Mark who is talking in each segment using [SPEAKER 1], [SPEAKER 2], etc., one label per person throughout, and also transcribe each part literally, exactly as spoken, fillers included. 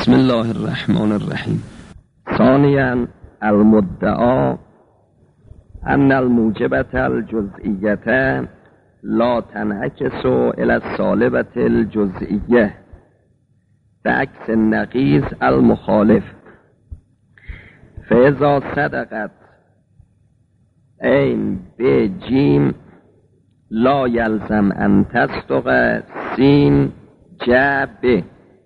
[SPEAKER 1] بسم الله الرحمن الرحیم. ثانیاً المدعا ان الموجبة الجزئیة لا تنعکس الى السالبة الجزئیه بعکس النقیض المخالف، فاذا صدقت این به جیم لا یلزم ان تصدق سین جب.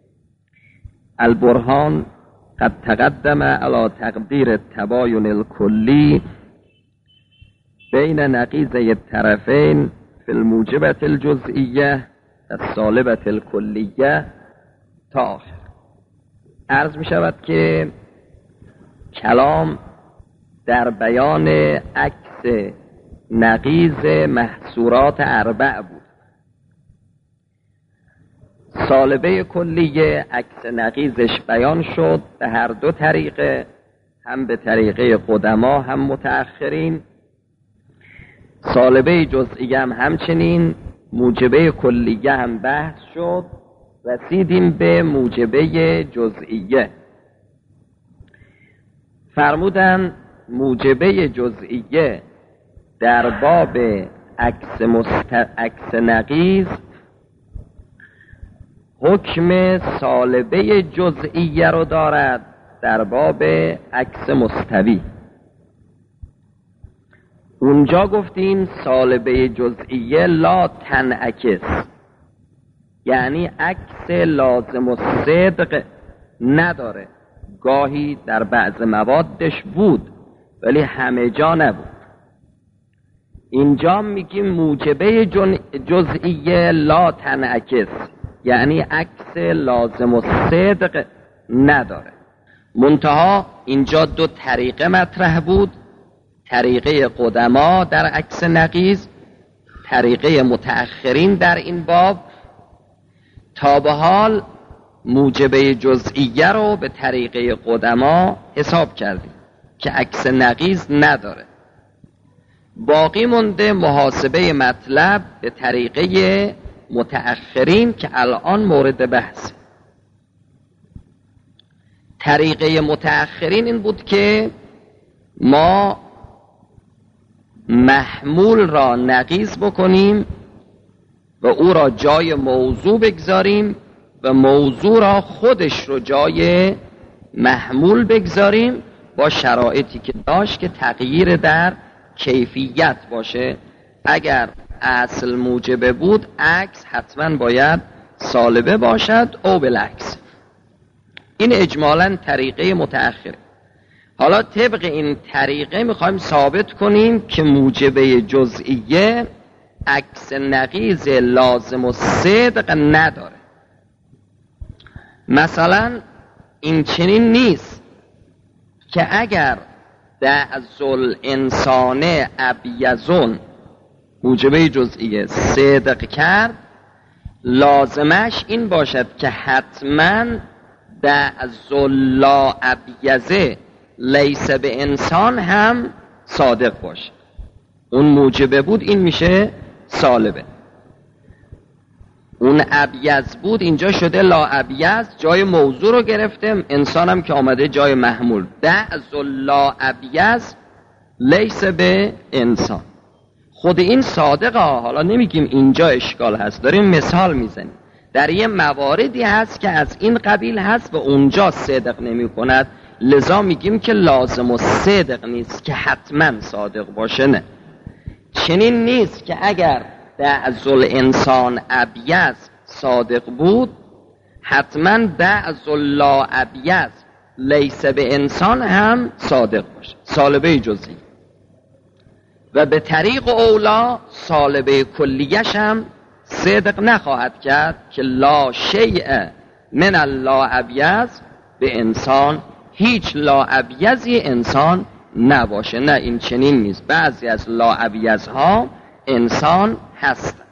[SPEAKER 1] البرهان قد تقدم على تقدیر التباین الکلی بین نقیضی الطرفین فی الموجبة الجزئیه السالبة الکلیه تا آخر. عرض می شود که کلام در بیان عکس نقیض محصورات اربع بود. سالبه کلیه عکس نقیضش بیان شد به هر دو طریقه، هم به طریقه قدما هم متأخرین. سالبه جزئیه هم همچنین، موجبه کلیه هم بحث شد، رسیدیم به موجبه جزئیه. فرمودن موجبه جزئیه در باب عکس مست... عکس نقیض حکم سالبه جزئیه رو دارد در باب عکس مستوی. اونجا گفتیم سالبه جزئیه لا تنعکس، یعنی عکس لازم و صدق نداره. گاهی در بعض موادش بود ولی همه جا نبود. اینجا میگیم موجبه جزئیه لا تنعکس، یعنی عکس لازم و صدق نداره. منتها اینجا دو طریقه مطرح بود، طریقه قدما در عکس نقیض، طریقه متأخرین در این باب. تا به حال موجبه جزئیه رو به طریقه قدما حساب کردیم که عکس نقیض نداره. باقی مونده محاسبه مطلب به طریقه متأخرین که الان مورد بحث. طریقه متأخرین این بود که ما محمول را نقیض بکنیم و او را جای موضوع بگذاریم و موضوع را خودش رو جای محمول بگذاریم، با شرایطی که داشت که تغییر در کیفیت باشه. اگر اصل موجبه بود عکس حتما باید سالبه باشد او بالعکس. این اجمالاً طریقه متأخره. حالا طبق این طریقه میخوایم ثابت کنیم که موجبه جزئیه عکس نقیض لازم و صدق نداره. مثلا این چنین نیست که اگر دعزل انسان ابیزون موجبه جزئیه صدق کرد، لازمش این باشد که حتما دعزل لا ابیزه لیس به انسان هم صادق باشه. اون موجبه بود، این میشه سالبه. اون ابیز بود، اینجا شده لا ابیز، جای موضوع رو گرفتم. انسان هم که آمده جای محمول. دعزل لا ابیز لیس به انسان. خود این صادقه. حالا نمیگیم اینجا اشکال هست، داریم مثال میزنیم. در یه مواردی هست که از این قبیل هست و اونجا صدق نمی کند، لذا میگیم که لازم و صدق نیست که حتما صادق باشه. نه، چنین نیست که اگر دعزل انسان ابیز صادق بود حتما دعزل لا ابیز لیس به انسان هم صادق باشه. سالبه جزئی و به طریق اولا سالبه کلیش هم صدق نخواهد کرد که لا شیء من اللا ابیز به انسان، هیچ لا ابیزی انسان نباشه. نه، این چنین نیست. بعضی از لا ابیزها انسان هستند.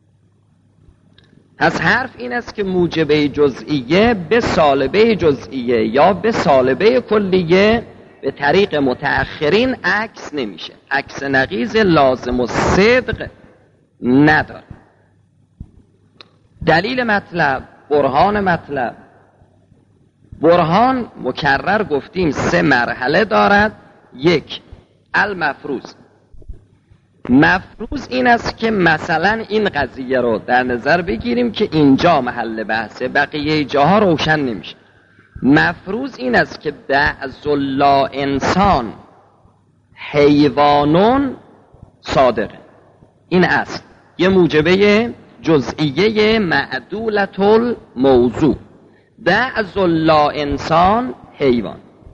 [SPEAKER 1] پس حرف این است که موجبه جزئیه به سالبه جزئیه یا به سالبه کلیه به طریق متأخرین عکس نمیشه. عکس نقیض لازم و صدق نداره. دلیل مطلب، برهان مطلب، برهان مکرر گفتیم سه مرحله دارد. یک، المفروض. مفروض این است که مثلا این قضیه رو در نظر بگیریم که اینجا محل بحثه، بقیه جاها روشن نمیشه. مفروض این است که بعض لا انسان حیوانون صادقه. این است یه موجبه جزئیه معدولت الموضوع. بعض لا انسان حیوان.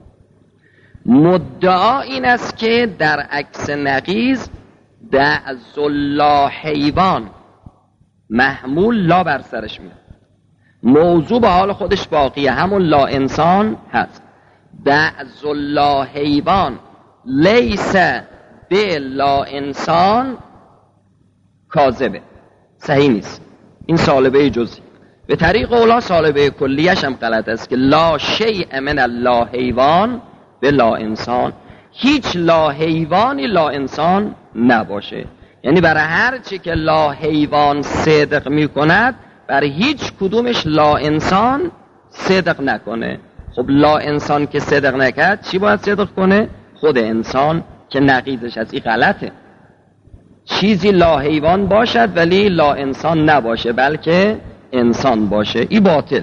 [SPEAKER 1] مدعا این است که در عکس نقیض بعض لا حیوان محمول لا بر سرش میاد، موضوع به حال خودش باقیه، همون لا انسان هست. بعض لا حیوان لیس به لا انسان کاذبه، صحیح نیست. این سالبه جزئی. به طریق اولا سالبه کلیش هم غلط است که لا شیء من اللا حیوان به لا انسان، هیچ لا حیوانی لا انسان نباشه. یعنی برای هر چی که لا حیوان صدق می کند برای هیچ کدومش لا انسان صدق نکنه. خب لا انسان که صدق نکرد چی باید صدق کنه؟ خود انسان که نقیضش از این غلطه. چیزی لا حیوان باشد ولی لا انسان نباشه، بلکه انسان باشه، این باطل.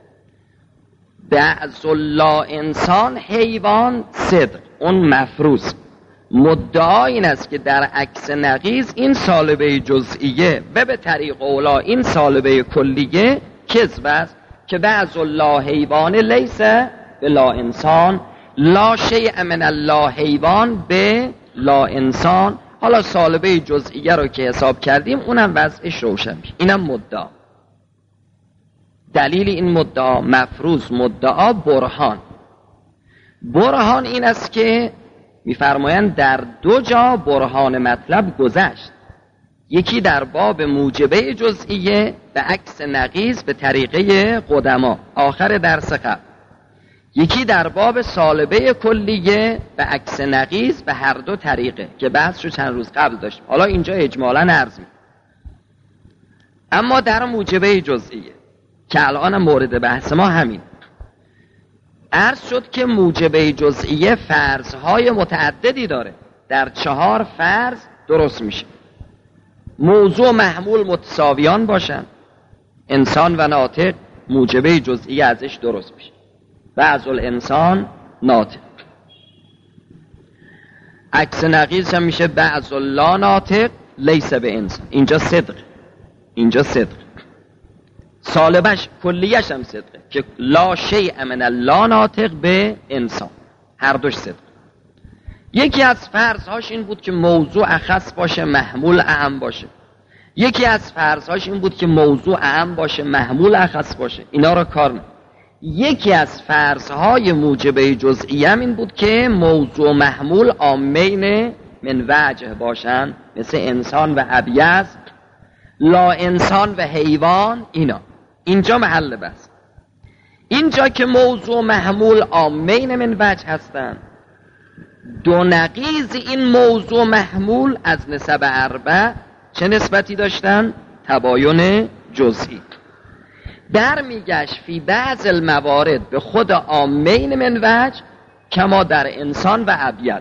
[SPEAKER 1] بعض لا انسان حیوان صدق، اون مفروض. مدعا این است که در عکس نقیض این سالبه جزئیه و به طریق اولا این سالبه کلیه کذب است که بعض لا حیوان لیس به لا انسان، لا شیء من اللا حیوان به لا انسان. حالا سالبه جزئیه رو که حساب کردیم اونم وضعش روشن میشه. اینم مدعا. دلیل این مدعا مفروض، مدعا برهان. برهان این است که میفرمایند در دو جا برهان مطلب گذشت. یکی در باب موجبه جزئیه به عکس نقیض به طریقه قدما آخر درس قبل، یکی در باب سالبه کلیه به عکس نقیض به هر دو طریقه که بحث رو چند روز قبل داشتیم. حالا اینجا اجمالا عرض می. اما در موجبه جزئیه که الان مورد بحث ما همین، عرض شد که موجبه جزئیه فرضهای متعددی داره. در چهار فرض درست میشه. موضوع محمول متساویان باشن، انسان و ناطق، موجبه جزئیه ازش درست میشه. بعض الانسان ناطق. عکس نقیض هم میشه بعض لا ناطق لیس به انسان. اینجا صدق، اینجا صدق. سالبش کلیش هم صدقه که لا شیء من اللا ناطق به انسان، هر دوش صدق. یکی از فرضهاش این بود که موضوع اخص باشه محمول اعم باشه. یکی از فرضهاش این بود که موضوع اعم باشه محمول اخص باشه. اینا رو کار نه. یکی از فرضهای موجبه جزئی هم این بود که موضوع محمول عامین من وجه باشن، مثل انسان و ابیض، لا انسان و حیوان. اینا اینجا محل بحث. اینجا که موضوع محمول عامین من وجه هستن، دو نقیض این موضوع محمول از نسب اربع چه نسبتی داشتن؟ تباین جزئی. در میگشت فی بعض الموارد به خود عامین من وجه کما در انسان و ابیض.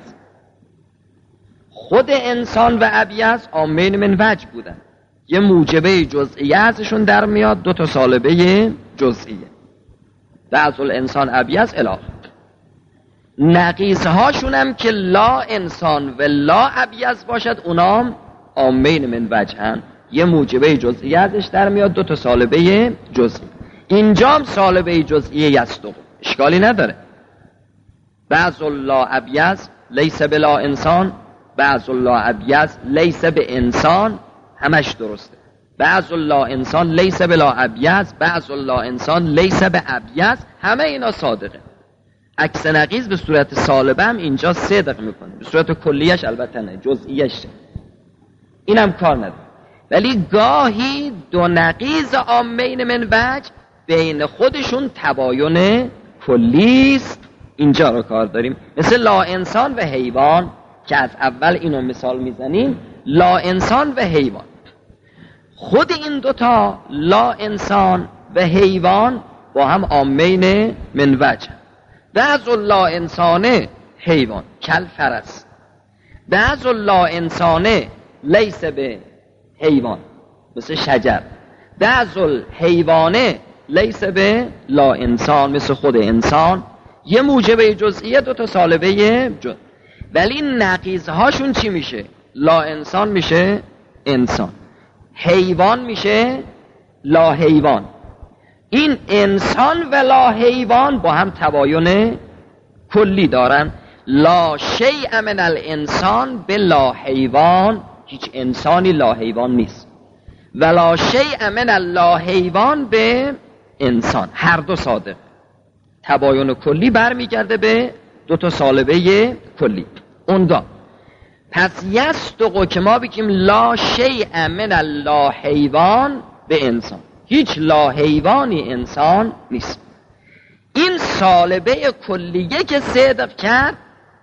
[SPEAKER 1] خود انسان و ابیض عامین من وجه بودن، یه موجبه جزئیه ازشون در میاد، دو تا سالبه جزئیه، بعض الانسان ابیض الی آخر. نقیص هاشون هم که لا انسان و لا ابیض باشد، اونام عامین من وجهن، یه موجبه جزئیه ازش در میاد، دو تا سالبه جزئی. اینجام سالبه جزئیه یصدق، اشکالی نداره. بعض لا ابیض لیس بلا انسان، بعض لا ابیض لیس به انسان، همش درسته. بعض لا انسان لیس بلا ابیض، بعض لا انسان لیس به ابیض، همه اینا صادقه. عکس نقیض به صورت سالبه هم اینجا صدق میکنه، به صورت کلیش البته نه، جزئیش اینم کار نداره. ولی گاهی دو نقیض عامین من وجه بین خودشون تباین کلیست، اینجا رو کار داریم. مثل لا انسان و حیوان که از اول اینو مثال میزنیم. لا انسان و حیوان، خود این دوتا لا انسان و حیوان با هم عامین من وجه. بعض لا انسانه حیوان کل فرس، بعض لا انسانه لیس به حیوان مثل شجر، بعض حیوانه لیس به لا انسان مثل خود انسان. یه موجبه جزئیه دو تا سالبه جز، ولی نقیضهاشون چی میشه؟ لا انسان میشه انسان، حیوان میشه لا حیوان. این انسان و لا حیوان با هم تباین کلی دارن. لا شیء من الانسان به لا حیوان، هیچ انسانی لا حیوان نیست، و لا شیء من اللا حیوان به انسان. هر دو صادق. تباین کلی برمیگرده به دو تا سالبه کلی. اونگاه پس یصدق که ما بگیم لا شیء من اللا حیوان به انسان، هیچ لا حیوانی انسان نیست. این سالبه کلیه که صدق کرد،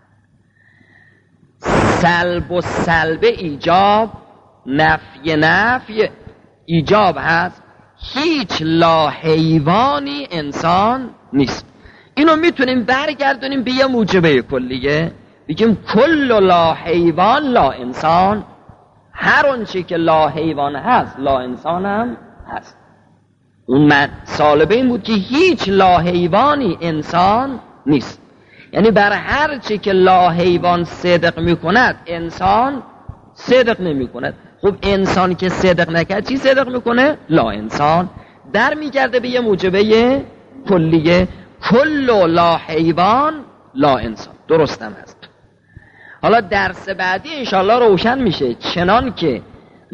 [SPEAKER 1] سلب و سلب ایجاب، نفی نفی ایجاب هست. هیچ لا حیوانی انسان نیست. اینو میتونیم برگردونیم به یه موجبه کلیه، بگیم کل لا حیوان لا انسان. هر اون چی که لا حیوان هست لا انسان هم هست. اون من سالبه این بود که هیچ لا حیوانی انسان نیست، یعنی بر هر چی که لا حیوان صدق میکند انسان صدق نمیکند. خب انسان که صدق نکرد چی صدق میکنه؟ لا انسان. در میگرده به یه موجبه کلیه، کل لا حیوان لا انسان. درستم هست. حالا درس بعدی انشالله روشن میشه. چنان که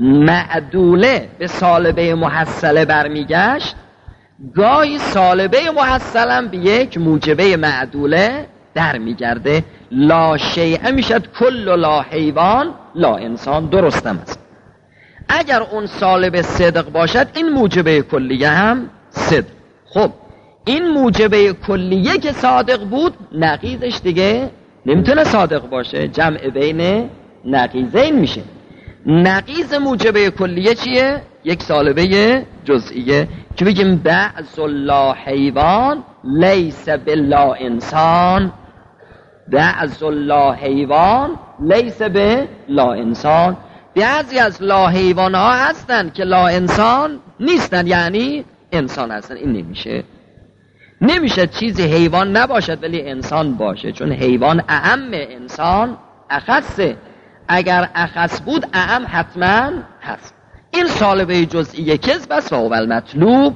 [SPEAKER 1] معدوله به سالبه محصله برمیگشت، گاهی سالبه محصلم به یک موجبه معدوله در میگرده. لا شیء میشد کل لا حیوان لا انسان. درستم است. اگر اون سالبه صدق باشد این موجبه کلیه هم صدق. خب این موجبه کلیه که صادق بود، نقیضش دیگه نمیتونه صادق باشه، جمع بین نقیضین میشه. نقیض موجبه کلیه چیه؟ یک سالبه جزئیه که بگیم بعض لا حیوان لیس بلا انسان، بعض لا حیوان لیس به لا انسان. بعضی از لا حیوان ها هستن که لا انسان نیستن، یعنی انسان هستن. این نمیشه. نمیشه چیزی حیوان نباشد ولی انسان باشه، چون حیوان اعم انسان اخصه. اگر اخص بود اعم حتما هست. این سالبه جزئی کذب است و هو المطلوب.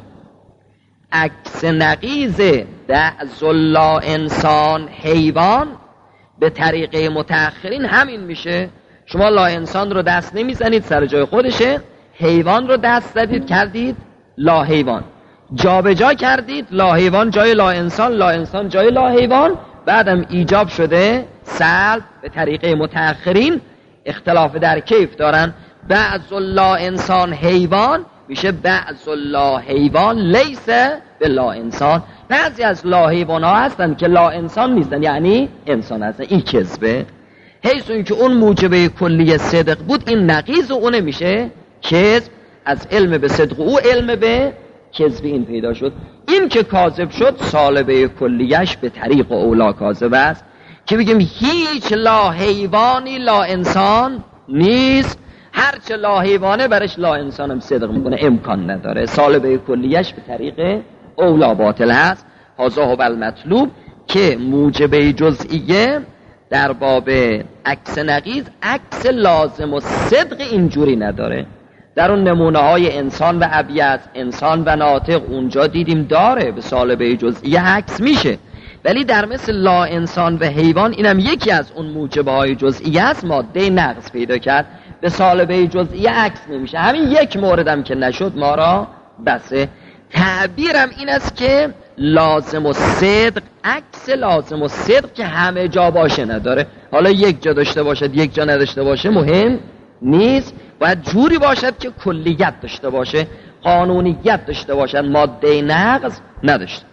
[SPEAKER 1] عکس نقیض بعض لا انسان حیوان به طریقه متأخرین همین میشه. شما لا انسان رو دست نمیزنید سر جای خودشه، حیوان رو دست زدید کردید لا حیوان، جا به جا کردید لا حیوان جای لا انسان، لا انسان جای لا حیوان، بعدم ایجاب شده سلب به طریقه متأخرین. اختلاف در کیف دارن. بعض لا انسان حیوان میشه بعض لا حیوان لیس به لا انسان. بعضی از لا حیوان ها هستن که لا انسان نیستن، یعنی انسان هستن. این کذبه. حیث این که اون موجبه کلی صدق بود، این نقیض اونه میشه کذب. از علم به صدق او علم به کذب این پیدا شد. این که کاذب شد سالبه کلیش به طریق اولا کاذب است، که بگیم هیچ لا حیوانی لا انسان نیست. هرچه لا حیوانه برش لا انسان هم صدق میکنه، امکان نداره. سالبه کلیش به طریق اولا باطل هست. هذا هو المطلوب. که موجبه جزئیه در باب عکس نقیض عکس لازم و صدق اینجوری نداره. در اون نمونه های انسان و ابیض، انسان و ناطق، اونجا دیدیم داره به سالبه جزئیه عکس میشه. ولی در مثل لا انسان و حیوان، اینم یکی از اون موجبه های جزئیه است، ماده نقص پیدا کرد، به سالبه جزئیه عکس نمیشه. همین یک موردم که نشد ما را بسه. تعبیرم این است که لازم و صدق عکس لازم و صدق که همه جا باشه نداره. حالا یک جا داشته باشد یک جا نداشته باشه مهم نیست. باید جوری باشد که کلیت داشته باشه، قانونیت داشته باشد، ماده نقض نداشته.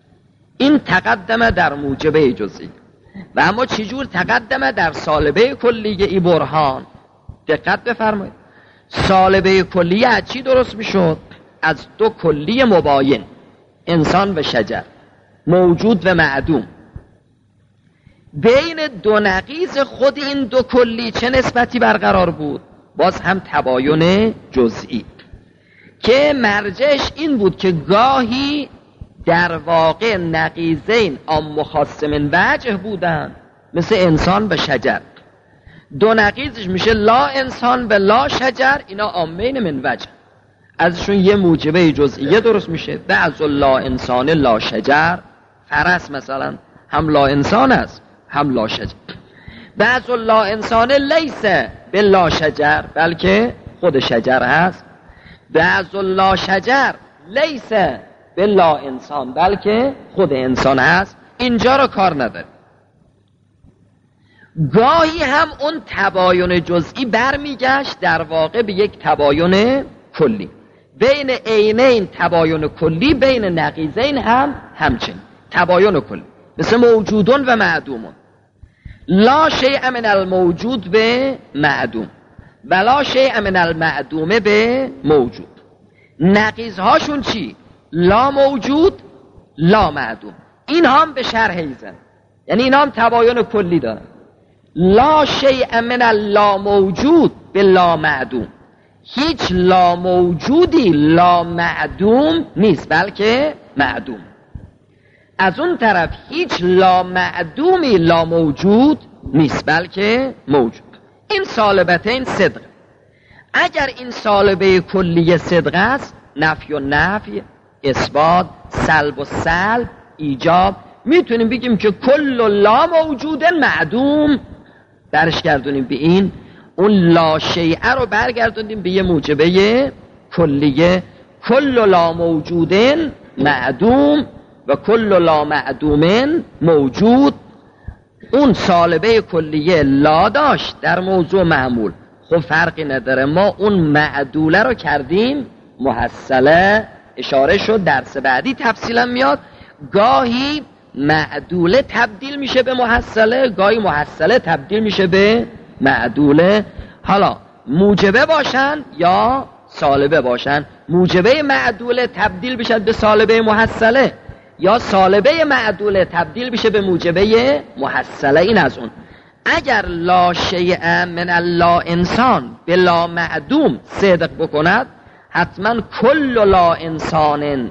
[SPEAKER 1] این تقدمه در موجبه جزئی. و اما چجور تقدمه در سالبه کلیه ای برهان؟ دقت بفرمایید. سالبه کلیه از چی درست میشد؟ از دو کلی مباین. انسان و شجر، موجود و معدوم. بین دو نقیض خود این دو کلی چه نسبتی برقرار بود؟ باز هم تباین جزئی که مرجعش این بود که گاهی در واقع نقیضین آم مخاص من وجه بودن، مثل انسان و شجر. دو نقیضش میشه لا انسان و لا شجر، اینا آمین من وجه، ازشون یه موجبه جزئیه درست میشه. بعض لا انسان لا شجر، فرس مثلا هم لا انسان است هم لا شجر. بعض لا انسان لیس به لا شجر، بلکه خود شجر هست. بعض لا شجر لیس به لا انسان، بلکه خود انسان هست. اینجا رو کار نداره. گاهی هم اون تباین جزئی برمیگشت در واقع به یک تباین کلی. بین عینین تباین کلی، بین نقیضین هم همچنین تباین کلی، مثل موجودون و معدومون. لا شیء من الموجود به معدوم و لا شیء من المعدوم به موجود. نقیض هاشون چی؟ لا موجود لا معدوم. این هم به شرح ایزن، یعنی این هم تباین کلی دارن. لا شیء من اللا موجود به لا معدوم، هیچ لا موجودی لا معدوم نیست، بلکه معدوم. از اون طرف هیچ لا معدومی لا موجود نیست، بلکه موجود. این سالبتین صدق. اگر این سالبه کلی صدق است، نفی و نفی، اثبات، سلب و سلب، ایجاب، میتونیم بگیم که کل لا موجود معدوم، درش گردونیم به این. اون لا شیعه رو برگردونیم به یه موجبه کلیه، کل لا موجود معدوم و کل لا معدوم موجود. اون سالبه کلیه لا داشت در موضوع معمول، خب فرقی نداره، ما اون معدوله رو کردیم محصله. اشاره شد درس بعدی تفصیلا میاد. گاهی معدوله تبدیل میشه به محصله، گاهی محصله تبدیل میشه به معدوله. حالا موجبه باشن یا سالبه باشن، موجبه معدوله تبدیل بشه به سالبه محصله، یا سالبه معدوله تبدیل بشه به موجبه محصله. این از اون. اگر لا شیء من اللا انسان به لا معدوم صدق بکند، حتما کل لا انسان،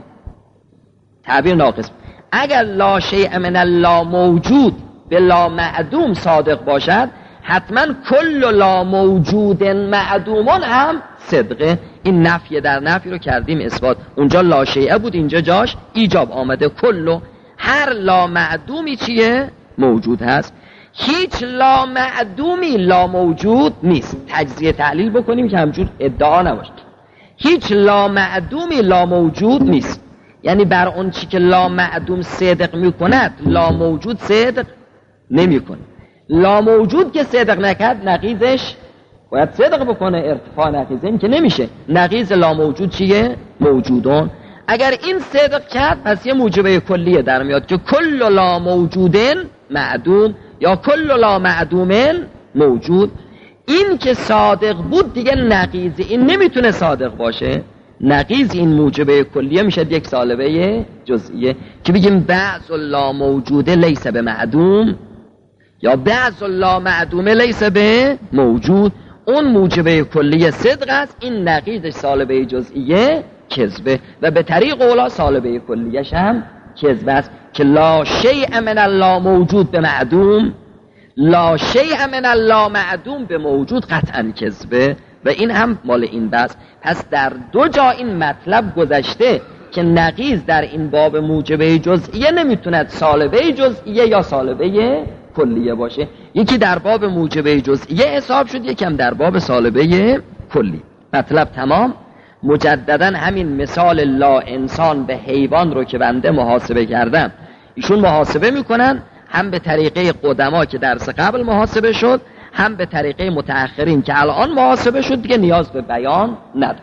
[SPEAKER 1] تعبیر ناقص. اگر لا شیء من اللا موجود به لا معدوم صادق باشد، حتما کل لا موجود معدومان هم صدقه. این نفی در نفی رو کردیم اثبات. اونجا لا شیء بود، اینجا جاش ایجاب آمده. کل هر لا معدومی چیه؟ موجود هست. هیچ لا معدومی لا موجود نیست. تجزیه تحلیل بکنیم که همجور ادعا نباشه. هیچ لا معدومی لا موجود نیست، یعنی بر اون چی که لا معدوم صدق میکند لا موجود صدق نمیکنه. لا موجود که صدق نکرد، نقیضش باید صدق بکنه. ارتفاع نقیض این که نمیشه. نقیض لا موجود چیه؟ موجودون. اگر این صدق کرد، پس یه موجبه کلیه در میاد که کل لا موجودن معدوم یا کل لا معدومن موجود. این که صادق بود دیگه نقیض این نمیتونه صادق باشه. نقیض این موجبه کلیه میشه یک سالبه جزئیه که بگیم بعض لا موجوده لیس به معدوم یا بعض لا معدومه لیس به موجود. اون موجبه کلیه صدق است، این نقیضش سالبه جزئیه کذبه، و به طریق اولا سالبه کلیهش هم کذبه است که لا شیء من اللا موجود به معدوم، لا شیء من اللا معدوم به موجود قطعا کذبه، و این هم مال این بس. پس در دو جا این مطلب گذشته که نقیض در این باب موجبه جزئیه نمیتوند سالبه جزئیه یا سالبه کلیه باشه. یکی در باب موجبه جزئیه حساب شد، یکم در باب سالبه کلی. مطلب تمام. مجددا همین مثال لا انسان به حیوان رو که بنده محاسبه کردم، ایشون محاسبه میکنن هم به طریقه قدما که درس قبل محاسبه شد، هم به طریقه متأخرین که الان محاسبه شد، دیگه نیاز به بیان نداره.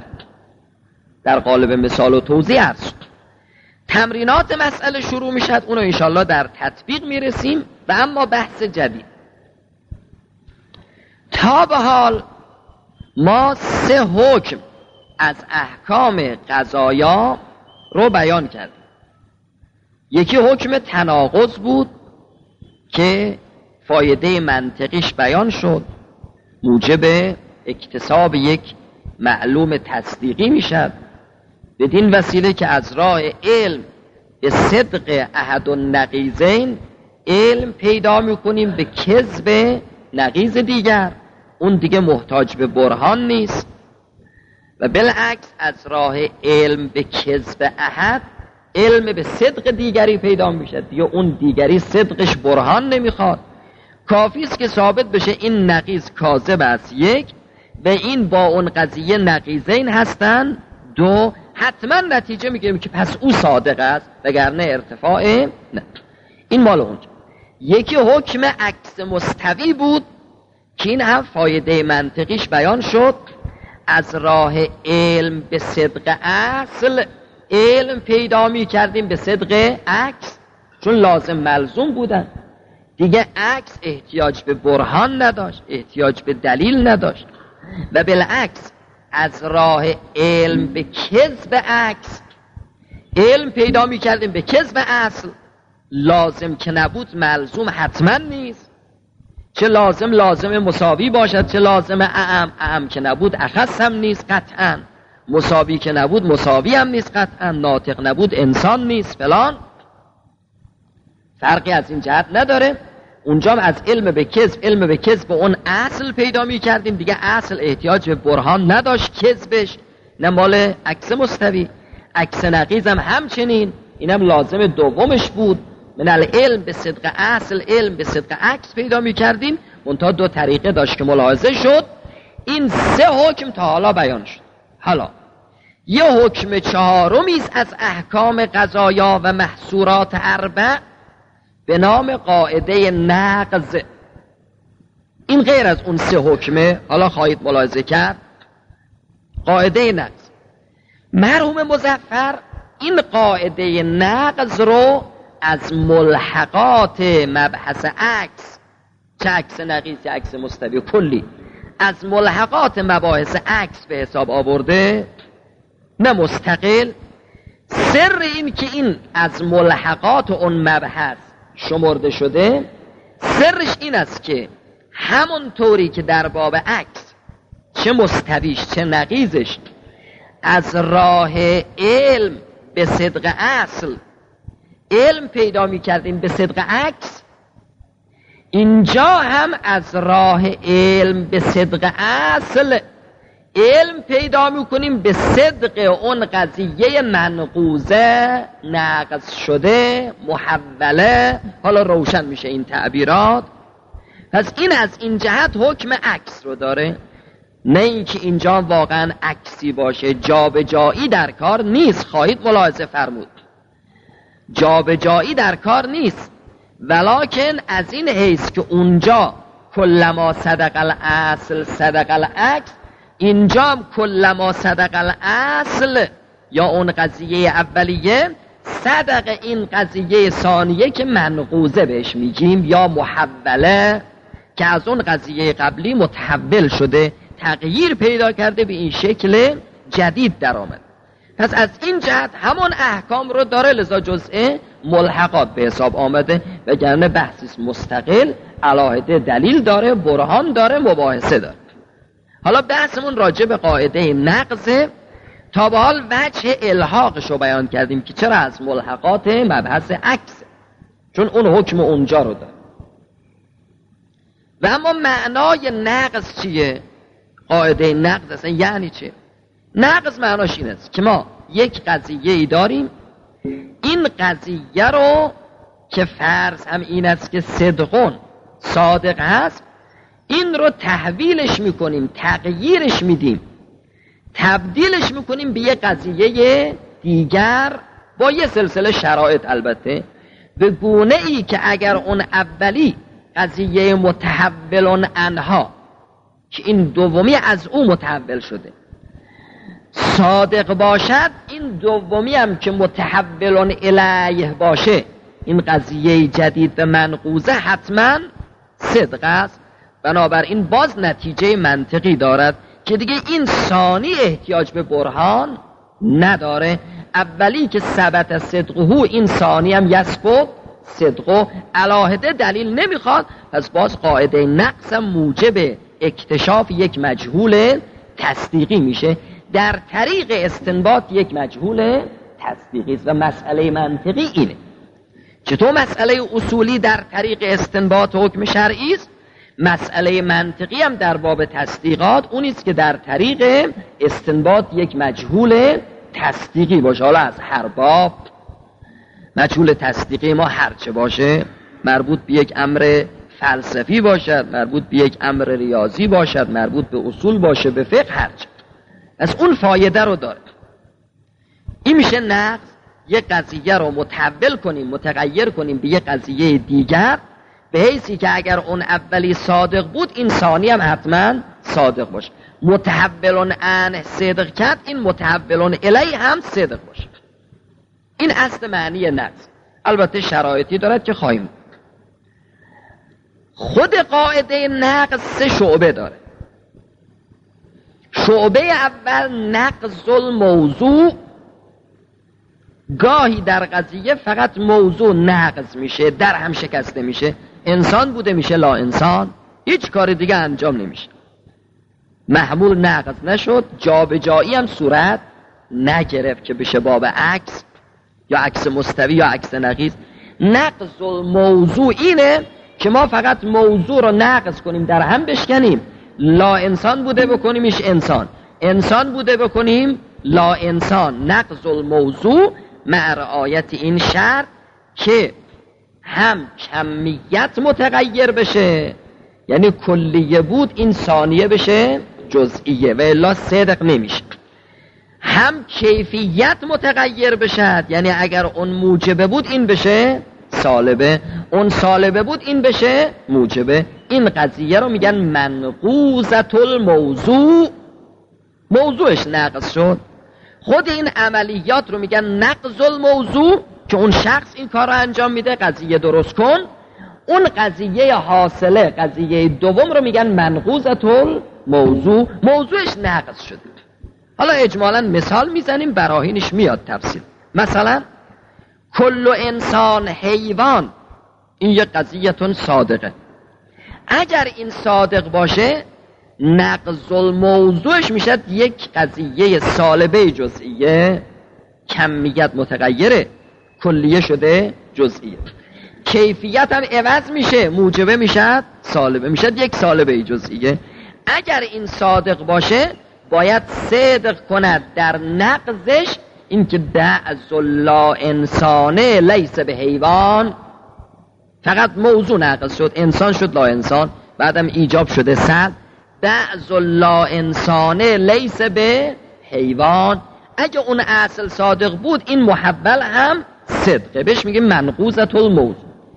[SPEAKER 1] در قالب مثال و توضیح است. تمرینات مسئله شروع میشد، اونو انشالله در تطبیق میرسیم. و اما بحث جدید، تا به حال ما سه حکم از احکام قضایا رو بیان کردیم. یکی حکم تناقض بود که فایده منطقیش بیان شد، موجب اکتساب یک معلوم تصدیقی میشد، بدین وسیله که از راه علم به صدق احد النقیضین علم پیدا میکنیم به کذب نقیض دیگر، اون دیگه محتاج به برهان نیست. و بالعکس از راه علم به کذب احد علم به صدق دیگری پیدا میشه، دیگه اون دیگری صدقش برهان نمیخواد، کافی است که ثابت بشه این نقیض کاذب است یک، و این با اون قضیه نقیضین هستن دو، حتما نتیجه میگیریم که پس او صادق است وگرنه ارتفاع نه. این مال اونجا. یکی حکم عکس مستوی بود که این هم فایده منطقیش بیان شد، از راه علم به صدق اصل علم پیدا می کردیم به صدق عکس، چون لازم ملزوم بودن دیگه. عکس احتیاج به برهان نداشت، احتیاج به دلیل نداشت. و بالعکس از راه علم به کذب عکس علم پیدا می کردیم به کذب اصل، لازم که نبود ملزوم حتما نیست، چه لازم لازم مساوی باشد، چه لازم اعم اعم که نبود اخص هم نیست قطعا، مساوی که نبود مساوی هم نیست قطعا، ناطق نبود انسان نیست فلان، فرقی از این جهت نداره. اونجا از علم به کذب علم به کذب اون اصل پیدا می کردیم دیگه، اصل احتیاج به برهان نداشت کذبش، نه مال عکس مستوی. عکس نقیض هم همچنین، اینم لازم دومش بود، من العلم به صدق اصل علم به صدق عکس پیدا می کردیم، منتها دو طریقه داشت که ملاحظه شد. این سه حکم تا حالا بیان شد. حالا یه حکم چهارمیز از احکام قضایا و محصورات اربع به نام قاعده نقض. این غیر از اون سه حکمه، حالا خواهید ملاحظه کرد. قاعده نقض، مرحوم مظفر این قاعده نقض رو از ملحقات مبحث عکس، چه عکس نقیض چه عکس مستوی کلی، از ملحقات مباحث عکس به حساب آورده، نه مستقل. سر این که این از ملحقات اون مبحث شمرده شده، سرش این است که همون طوری که در باب عکس چه مستویش چه نقیضش از راه علم به صدق اصل علم پیدا می کردیم به صدق عکس، اینجا هم از راه علم به صدق اصل علم پیدا می کنیم به صدق اون قضیه منقوضه نقض شده محوله. حالا روشن میشه این تعبیرات. پس این از این جهت حکم عکس رو داره، نه اینکه اینجا واقعا عکسی باشه، جابجایی در کار نیست. خواهید ملاحظه فرمود جابجایی در کار نیست، ولکن از این حیث که اونجا کلما صدق الاصل صدق العکس، اینجا هم کلما صدق الاصل یا اون قضیه اولیه صدق این قضیه ثانیه که منقوضه بهش میگیم یا محوله، که از اون قضیه قبلی متحول شده، تغییر پیدا کرده، به این شکل جدید در آمد. پس از این جهت همون احکام رو داره، لذا جزء ملحقات به حساب آمده، وگرنه بحثیست مستقل، علاهده دلیل داره، برهان داره، مباحثه داره. حالا بحثمون راجع به قاعده نقضه. تا به حال وجه الحاقش رو بیان کردیم که چرا از ملحقات مبحث عکس، چون اون حکم اونجا رو داره. و اما معنای نقض چیه؟ قاعده نقض اصلا یعنی چه؟ نقض معناش این است که ما یک قضیه ای داریم، این قضیه رو که فرض هم این است که صدقون صادق هست، این رو تحویلش میکنیم، تغییرش میدیم، تبدیلش میکنیم به یه قضیه دیگر با یه سلسله شرایط، البته به گونه ای که اگر اون اولی قضیه متحول عنها که این دومی از او متحول شده صادق باشد، این دومی هم که متحول الیه باشه، این قضیه جدید و منقوضه حتما صدق است. بنابراین باز نتیجه منطقی دارد که دیگه این ثانی احتیاج به برهان نداره، اولی که ثبت صدقه، این ثانی هم یثبت صدقه، علاهده دلیل نمیخواد. پس باز قاعده نقص هم موجب اکتشاف یک مجهول تصدیقی میشه، در طریق استنباط یک مجهول تصدیقی است. و مسئله منطقی اینه. چطور مسئله اصولی در طریق استنباط حکم شرعی است، مسئله منطقی هم در باب تصدیقات اون است که در طریق استنباط یک مجهول تصدیقی باشه. حالا از هر باب مجهول تصدیقی ما هرچه باشه، مربوط به یک امر فلسفی باشد، مربوط به یک امر ریاضی باشد، مربوط به اصول باشه، به فقه، هرچه، از اون فایده رو داره. این میشه نقض. یک قضیه رو متحول کنیم، متغیر کنیم به یک قضیه دیگر، به حیثی که اگر اون اولی صادق بود این ثانی هم حتما صادق باشه. متحولون عنه صدق کرد، این متحولون الی هم صدق باشه. این اصل معنی نقض. البته شرایطی دارد که خواهیم. خود قاعده نقض سه شعبه داره. شعبه اول نقض الموضوع، گاهی در قضیه فقط موضوع نقض میشه، در هم شکسته میشه، انسان بوده میشه لا انسان، هیچ کار دیگه انجام نمیشه، محمول نقض نشد، جابجایی هم صورت نگرفت که بشه باب عکس یا عکس مستوی یا عکس نقیض. نقض الموضوع اینه که ما فقط موضوع رو نقض کنیم، در هم بشکنیم، لا انسان بوده بکنیمش انسان، انسان بوده بکنیم لا انسان. نقض الموضوع مع رعایت این شرط که هم کمیت متغیر بشه، یعنی کلیه بود این ثانیه بشه جزئیه و الا صدق نمیشه، هم کیفیت متغیر بشه، یعنی اگر اون موجبه بود این بشه سالبه، اون سالبه بود این بشه موجبه. این قضیه رو میگن منقوضة الموضوع، موضوعش نقض شد. خود این عملیات رو میگن نقض الموضوع، که اون شخص این کار رو انجام میده، قضیه درست کن. اون قضیه حاصله، قضیه دوم رو میگن منقوضة الموضوع، موضوعش نقض شده. حالا اجمالا مثال میزنیم، براهینش میاد تفصیل. مثلا کل انسان حیوان، این یک قضیه‌تون صادقه. اگر این صادق باشه نقض الموضوعش میشد یک قضیه سالبه جزئیه، کمیت متغیره، کلیه شده جزئیه. کیفیت هم عوض میشه، موجبه میشد سالبه، میشد یک سالبه جزئیه. اگر این صادق باشه باید صدق کند در نقضش، این که دعز لا انسانه لیس به حیوان، فقط موضوع نقض شد، انسان شد لا انسان، بعدم ایجاب شده صد، دعز لا انسانه لیس به حیوان. اگه اون اصل صادق بود این محول هم صدقه، بهش میگه منقوضة الموضوع.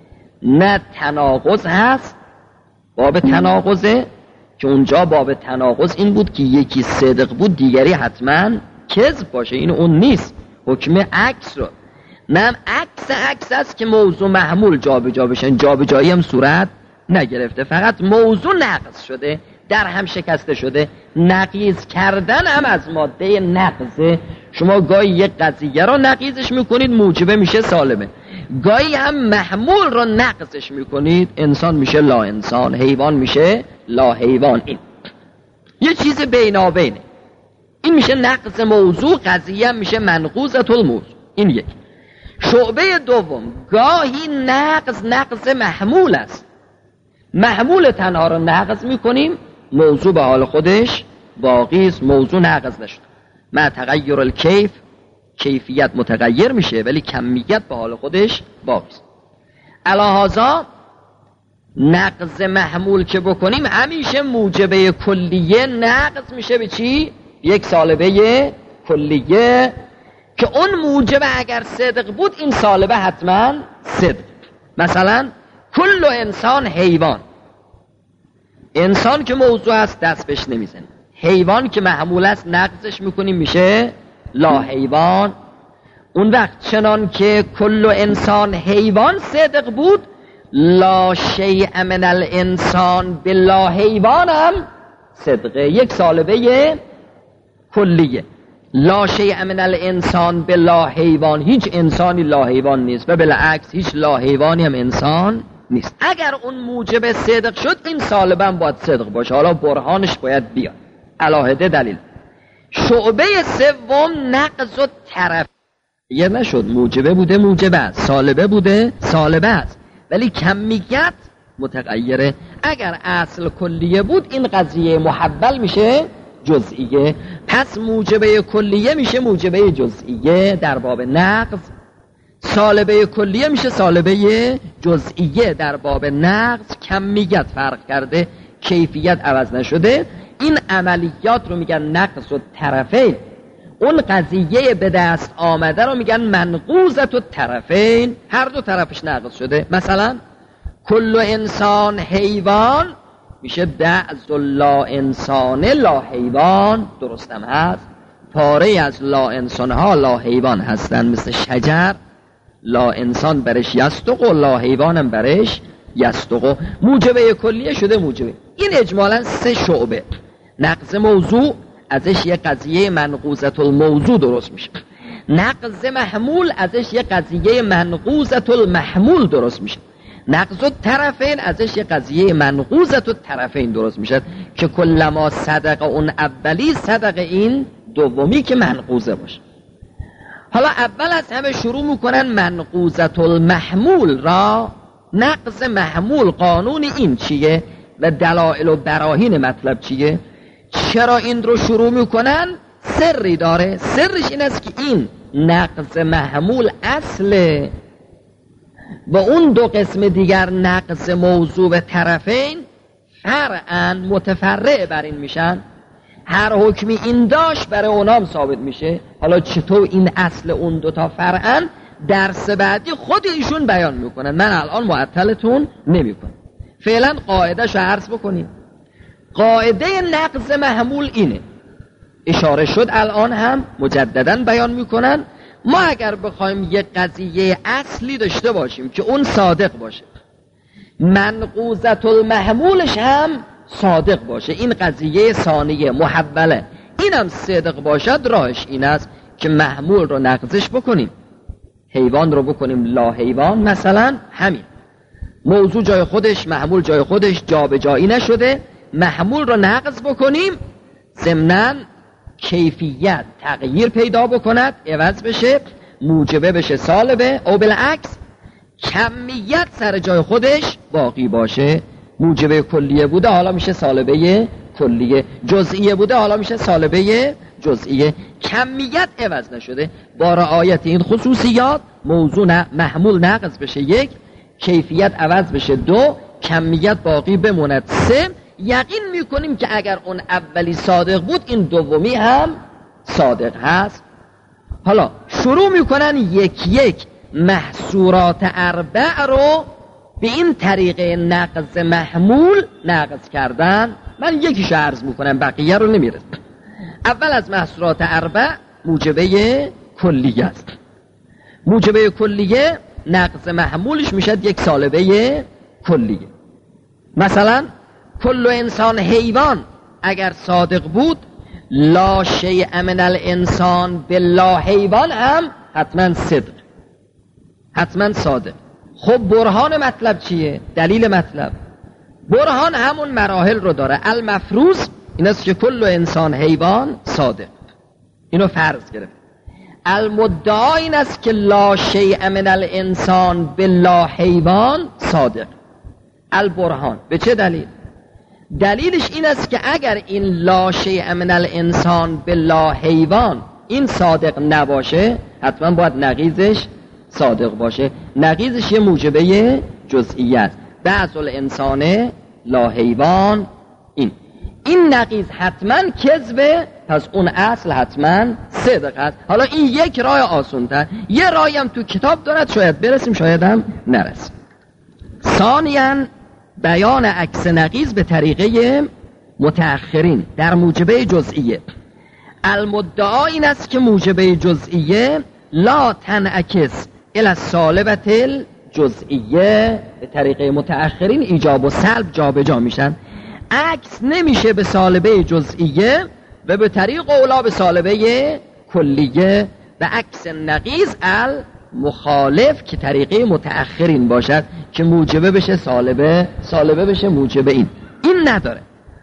[SPEAKER 1] نه تناقض هست، باب تناقضه، که اونجا باب تناقض این بود که یکی صدق بود دیگری حتما کذب باشه، این اون نیست، حکم عکس رو. نه عکس عکس است که موضوع محمول جابجا بشن، جابجایی هم صورت نگرفته، فقط موضوع نقض شده، در هم شکسته شده. نقیض کردن هم از ماده نقضه. شما گاهی یک قضیه رو نقیضش میکنید موجبه میشه سالمه، گاهی هم محمول رو نقضش میکنید، انسان میشه لا انسان، حیوان میشه لا حیوان. این یه چیز بینابینه، این میشه نقض موضوع، قضیه هم میشه منقوضة الموضوع. این یک. شعبه دوم، گاهی نقض نقض محمول است، محمول تنها رو نقض میکنیم، موضوع به حال خودش باقی است، موضوع نقض نشد. مع تغییر الکیف، کیفیت متغیر میشه ولی کمیت به حال خودش باقی است. الهازا نقض محمول که بکنیم همیشه موجبه کلیه نقض میشه به چی؟ یک سالبه کلیه، که اون موجبه اگر صدق بود این سالبه حتما صدق. مثلا کل انسان حیوان، انسان که موضوع است دست بهش نمیزنه، حیوان که محمول است نقضش میکنیم میشه لا حیوان. اون وقت چنان که کل انسان حیوان صدق بود، لا شیء من الانسان بلا حیوان هم صدقه، یک سالبه کلیه. لا شیء من الانسان بلا حیوان، هیچ انسانی لا حیوان نیست و بالعکس هیچ لا حیوانی هم انسان نیست. اگر اون موجب صدق شد این سالبا باید صدق باشه، حالا برهانش باید بیاد علاهده دلیل. شعبه سوم نقض و طرف، یه نشد موجبه بوده موجبه است، سالبه بوده سالبه است، ولی کمیت متغیره. اگر اصل کلیه بود این قضیه محول میشه جزئیه، پس موجبه کلیه میشه موجبه جزئیه در باب نقض، سالبه کلیه میشه سالبه جزئیه در باب نقض. کمیت فرق کرده، کیفیت عوض نشده. این عملیات رو میگن نقض و طرفین. اون قضیه به دست آمده رو میگن منقوضت و طرفین، هر دو طرفش نقض شده. مثلا کل انسان حیوان میشه بعض لا انسان لا حیوان، درستم هست. پاره از لا انسان ها لا حیوان هستن، مثل شجر لا انسان برش یستق و لا حیوانم برش یستق. موجبه کلیه شده موجبه. این اجمالا سه شعبه. نقض موضوع ازش یه قضیه منقوضت الموضوع درست میشه، نقض محمول ازش یه قضیه منقوضت المحمول درست میشه، نقض الطرفین ازش یه قضیه منقوضت الطرفین درست میشه که کلما صدق اون اولی صدق این دومی که منقوضه باشه. حالا اول از همه شروع میکنن منقوضت المحمول را. نقض محمول قانون این چیه و دلائل و براهین مطلب چیه؟ چرا این رو شروع میکنن؟ سری داره. سرش این است که این نقض محمول اصله و اون دو قسم دیگر نقض موضوع و طرفین فرعاً متفرع بر این میشن. هر حکمی این داشت برای اونام ثابت میشه. حالا چطور این اصل اون دوتا فرعاً درس بعدی خود ایشون بیان میکنن، من الان معطلتون نمیکنم. فعلا قاعده‌شو عرض بکنیم. قاعده نقض محمول اینه، اشاره شد الان هم مجددا بیان میکنن. ما اگر بخوایم یک قضیه اصلی داشته باشیم که اون صادق باشه، منقوضت المحمولش هم صادق باشه، این قضیه ثانیه محوله اینم صادق باشد، راهش این است که محمول رو نقضش بکنیم، حیوان رو بکنیم لا حیوان مثلا. همین موضوع جای خودش، محمول جای خودش، جابجایی نشده، محمول رو نقض بکنیم، ضمناً کیفیت تغییر پیدا بکند، عوض بشه، موجبه بشه سالبه، او بالعکس کمیت سر جای خودش باقی باشه. موجبه کلیه بوده حالا میشه سالبه کلیه، جزئیه بوده حالا میشه سالبه جزئیه، کمیت عوض نشده. با رعایت این خصوصیات موضوع نه محمول نقض بشه یک، کیفیت عوض بشه دو، کمیت باقی بموند سه. یقین میکنیم که اگر اون اولی صادق بود این دومی هم صادق هست. حالا شروع میکنن یک یک محصورات اربع رو به این طریقه نقض محمول نقض کردن. من یکیش عرض میکنم، بقیه رو نمیرسم. اول از محصورات اربع موجبه کلیه است. موجبه کلیه نقض محمولش میشد یک سالبه کلیه. مثلا کل انسان حیوان اگر صادق بود، لا شیء من الانسان بالله حیوان هم حتما صدق، حتما صادق. خب برهان مطلب چیه؟ دلیل مطلب برهان همون مراحل رو داره. المفروض این است که کل انسان حیوان صادق، اینو فرض گرفت. المدعا این است که لا شیء من الانسان بالله حیوان صادق. البرهان به چه دلیل؟ دلیلش این است که اگر این لا شیء من الانسان بالله حیوان این صادق نباشه، حتما باید نقیضش صادق باشه. نقیضش یه موجبه جزئیت، بعض الانسان لا حیوان. این این نقیض حتما کذبه، پس اون اصل حتما صدق است. حالا این یک راه آسان‌تر، یه راهی هم تو کتاب دارد، شاید برسیم شاید هم نرسیم. ثانیاً بیان عکس نقیض به طریقه متأخرین در موجبه جزئیه. المدعا این است که موجبه جزئیه لا تنعکس الی السالبة الجزئیه. به طریقه متأخرین ایجاب و سلب جابجا میشن، عکس نمیشه به سالبه جزئیه و به طریق اولا به سالبه کلیه و عکس نقیض المخالف که طریقه متأخرین باشد که موجبه بشه سالبه، سالبه بشه موجبه. این این نداره.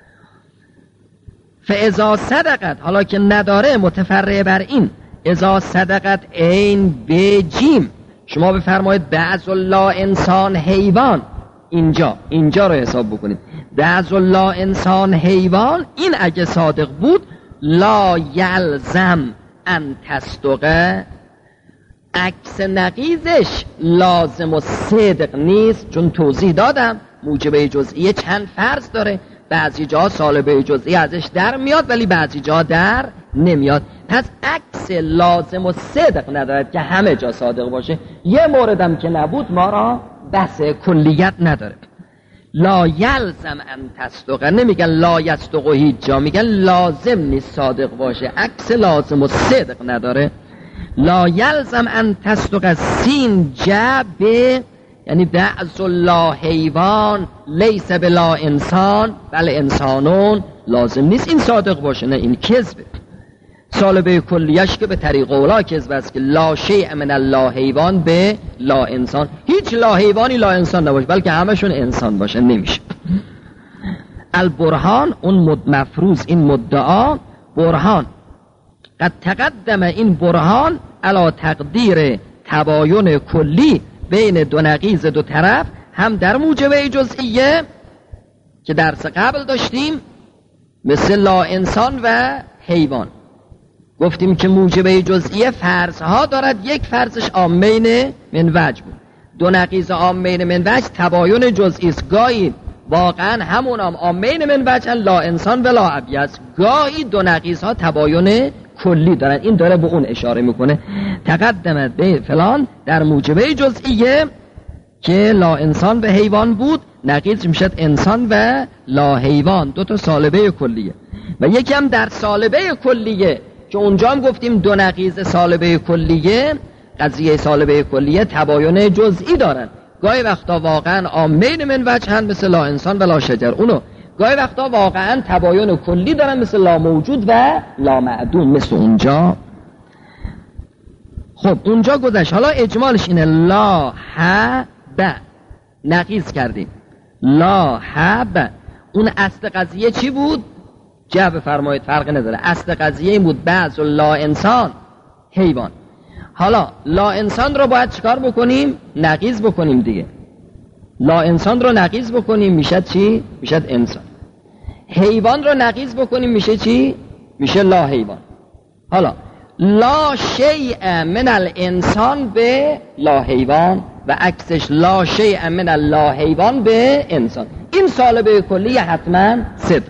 [SPEAKER 1] فاذا صدقت، حالا که نداره متفرع بر این، اذا صدقت عین به جیم، شما بفرمایید بعض الله انسان حیوان، اینجا اینجا رو حساب بکنید، بعض الله انسان حیوان، این اگه صادق بود لا یلزم ان تصدقه، عکس نقیزش لازم و صدق نیست، چون توضیح دادم موجبه جزئیه چند فرض داره، بعضی جا سالبه جزئی ازش در میاد ولی بعضی جا در نمیاد. پس عکس لازم و صدق ندارد که همه جا صادق باشه. یه موردم که نبود ما را بس کلیت نداره. لا یلزم ان تصدق، نمیگن لا یصدق هیچ جا، میگن لازم نیست صادق باشه، عکس لازم و صدق نداره. لا یلزم ان تصدق سین جبه، یعنی بعض الله حیوان لیس بلا انسان بل انسانون، لازم نیست این صادق باشه، نه این کذبه. سالبه کلیش که به طریق اولا کذب است که لا شیء من الله حیوان به لا انسان، هیچ لا حیوانی لا انسان نباشه بلکه همشون انسان باشه، نمیشه. البرهان اون مفروض، این مدعا برهان، قد تقدم این برهان علی تقدیر تباین کلی بین دو نقیض دو طرف، هم در موجبه جزئیه که درس قبل داشتیم مثل لا انسان و حیوان، گفتیم که موجبه جزئیه فرضها دارد، یک فرضش عامین من وجه بود، دو نقیض عامین من وجه تباین جزئی است، گاهی واقعا همون هم عامین من وجه لا انسان و لا ابیض، گاهی دو نقیض ها تباین کلی دارن. این داره به اون اشاره میکنه. تقدمت به فلان در موجبه جزئیه که لا انسان به حیوان بود، نقیض میشد انسان و لا حیوان، دو تا سالبه کلیه. و یکی هم در سالبه کلیه که اونجا هم گفتیم دو نقیض سالبه کلیه، قضیه سالبه کلیه تباین جزئی دارن، گاهی وقتا واقعا عامین من وجهن مثل لا انسان و لا شجر، اونو گاهی وقتا واقعا تباین کلی دارن مثل لا موجود و لا معدوم، مثل اونجا. خب اونجا گذشت. حالا اجمالش اینه لا حب، نقیض کردیم لا حب. اون اصل قضیه چی بود؟ جب فرمایید فرق نداره، اصل قضیه این بود بعض لا انسان حیوان. حالا لا انسان رو باید چیکار بکنیم؟ نقیض بکنیم دیگه. لا انسان رو نقیض بکنیم میشد چی؟ میشد انسان. حیوان رو نقیض بکنیم میشه چی؟ میشه لا حیوان. حالا لا شیء من الانسان به لا حیوان و عکسش لا شیء من اللا حیوان به انسان، این سالبه کلی حتما صدق.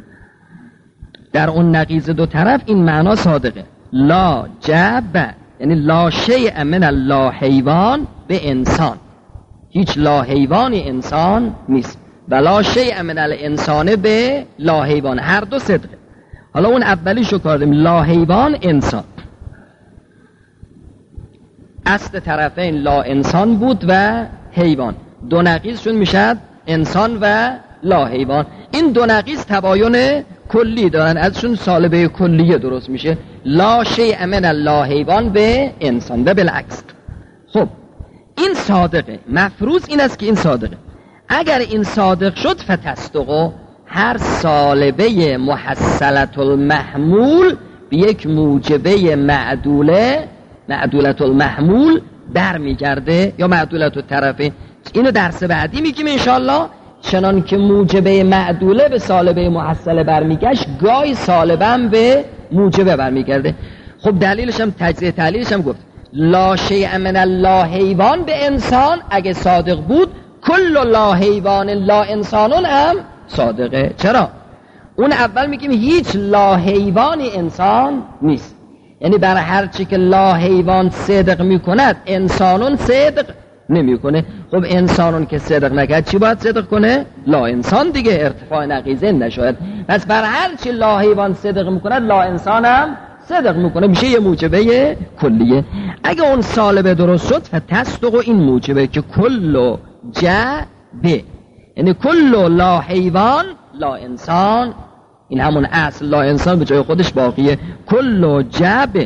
[SPEAKER 1] در اون نقیض دو طرف این معنا صادقه. لا جب یعنی لا شیء من اللا حیوان به انسان، هیچ لا حیوانی انسان نیست، ولا شیء من الانسان به لا حیوان، هر دو صدقه. حالا اون اولیشو کردیم لا حیوان انسان، اصل طرفین لا انسان بود و حیوان، دو نقیضشون میشد انسان و لا حیوان. این دو نقیض تباین کلی دارن، ازشون سالبه کلیه درست میشه لا شیء من اللا حیوان به انسان و بالعکس. خب این صادقه، مفروض این است که این صادقه. اگر این صادق شد فتصدقو، هر سالبه محصلت المحمول به یک موجبه معدوله، معدولت المحمول در میگرده یا معدولت الطرفین. اینو درس بعدی میگیم انشالله. چنان که موجبه معدوله به سالبه محصله برمیگشت، گاهی سالبه هم به موجبه برمیگرده. خب دلیلش هم تجزیه تحلیلش هم گفت لا شیء من اللا حیوان به انسان اگه صادق بود، کل لا حیوان لا انسانون هم صادقه. چرا؟ اون اول میگیم هیچ لا حیوانی انسان نیست، یعنی برای هر چی که لا حیوان صدق میکند انسانون صدق نمیکنه. خب انسانون که صدق نکرد چی باید صدق کنه؟ لا انسان دیگه، ارتفاع نقیضه نشاید. پس برای هر چی لا حیوان صدق میکند لا انسان هم صدق میکنه، میشه یه موجبه کلیه. اگه اون سالبه درست شد فتصدق این موجبه که کل جبه، یعنی کل لا حیوان لا انسان، این همون اصل لا انسان به جای خودش باقیه. کل جبه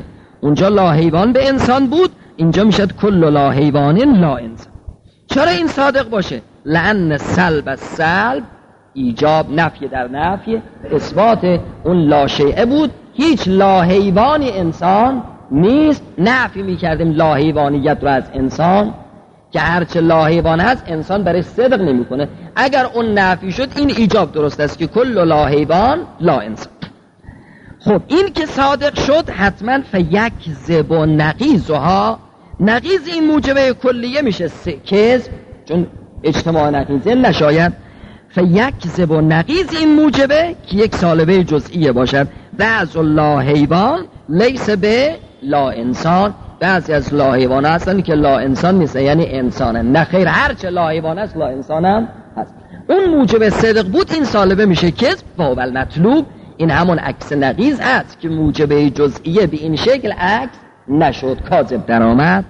[SPEAKER 1] اونجا لا حیوان به انسان بود، اینجا میشد کل لا حیوان لا انسان. چرا این صادق باشه؟ لأن سلب سلب ایجاب نفی در نفی اثبات اون لا شیء بود، هیچ لا حیوانی انسان نیست. نفی میکردیم لا حیوانیت رو از انسان که هرچه لا حیوان هست انسان برای صدق نمیکنه. اگر اون نفی شد این ایجاب درست است که کل لا حیوان لا انسان. خب این که صادق شد حتما فیکذب نقیضها، نقیض این موجبه کلیه میشه کذب، چون اجتماع نقیضه نشاید. فیکذب نقیض این موجبه که یک سالبه جزئیه باشد. بعض لا حیوان لیس به لا انسان، بعضی از لا حیوان هستن که لا انسان نیست، یعنی انسانه. نه خیر، هرچه لا حیوان است لا انسان هم هست. اون موجب صدق بود، این سالبه میشه کذب و هو المطلوب. این همون عکس نقیض هست که موجبه جزئیه به این شکل عکس نشد، کاذب در آمد.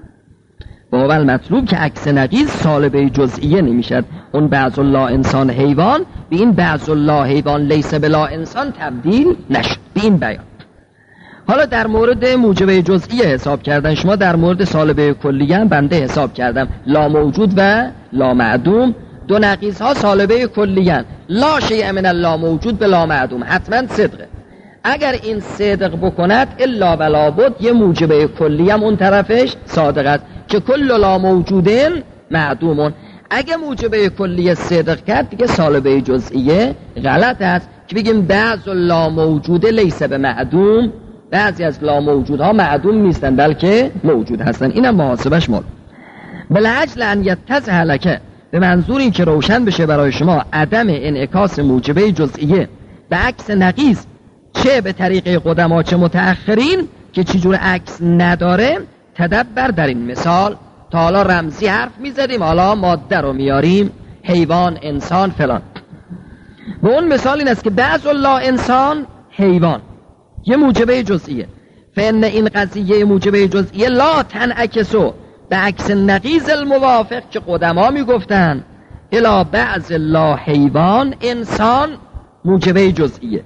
[SPEAKER 1] و هو المطلوب که عکس نقیض سالبه جزئیه نمیشد. اون بعض لا انسان حیوان به این بعض لا حیوان لیس بلا انسان تبدیل نشد به این بیان. حالا در مورد موجبه جزئیه حساب کردن، شما در مورد سالبه کلیه هم بنده حساب کردم، لا موجود و لا معدوم. دو نقیض ها سالبه کلیه، لا شیء من لا موجود به لا معدوم، حتما صدقه. اگر این صدق بکند الا بلا بد یه موجبه کلیه هم اون طرفش صادق است که کل لا موجودن معدومون. اگه موجبه کلیه صدق کرد دیگه سالبه جزئیه غلط است که بگیم بعض لا موجوده لیس به معدوم، بعضی از لا موجودها معدوم نیستن بلکه موجود هستن. اینم محاسبش مال بلعجل ان یتضح لک، به منظور این که روشن بشه برای شما عدم انعکاس موجبه جزئیه به عکس نقیض، چه به طریق قدما چه متأخرین که چجور عکس نداره. تدبر در این مثال. تا حالا رمزی حرف میزدیم، حالا ماده رو میاریم، حیوان، انسان، فلان. به اون مثال این است که بعض لا انسان حیوان یه موجبه جزئیه، فإن این قضیه موجبه جزئیه لا تنعکسو به عکس نقیض الموافق که قدما میگفتن الی بعض لا حیوان انسان موجبه جزئیه،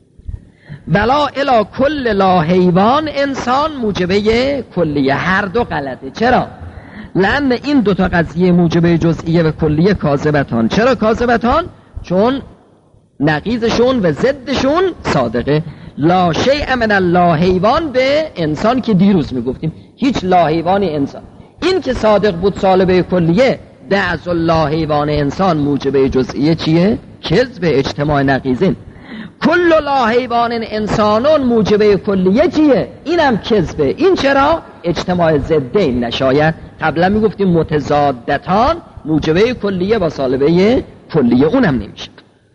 [SPEAKER 1] ولا الی کل لا حیوان انسان موجبه کلیه. هر دو غلطه. چرا؟ لأن این دوتا قضیه موجبه جزئیه و کلیه کاذبتان. چرا کاذبتان؟ چون نقیضشون و ضدشون صادقه. لا شیء من لا حیوان به انسان که دیروز میگفتیم هیچ لا حیوانی انسان. این که صادق بود سالبه کلیه، بعض لا حیوان انسان موجبه جزئیه چیه؟ کذب اجتماع نقیضین. کل لا حیوان انسانون موجبه کلیه چیه؟ اینم کذبه. این چرا؟ اجتماع ضدین نشاید. قبلا میگفتیم متضادتان، موجبه کلیه با سالبه کلیه اونم نمیشه.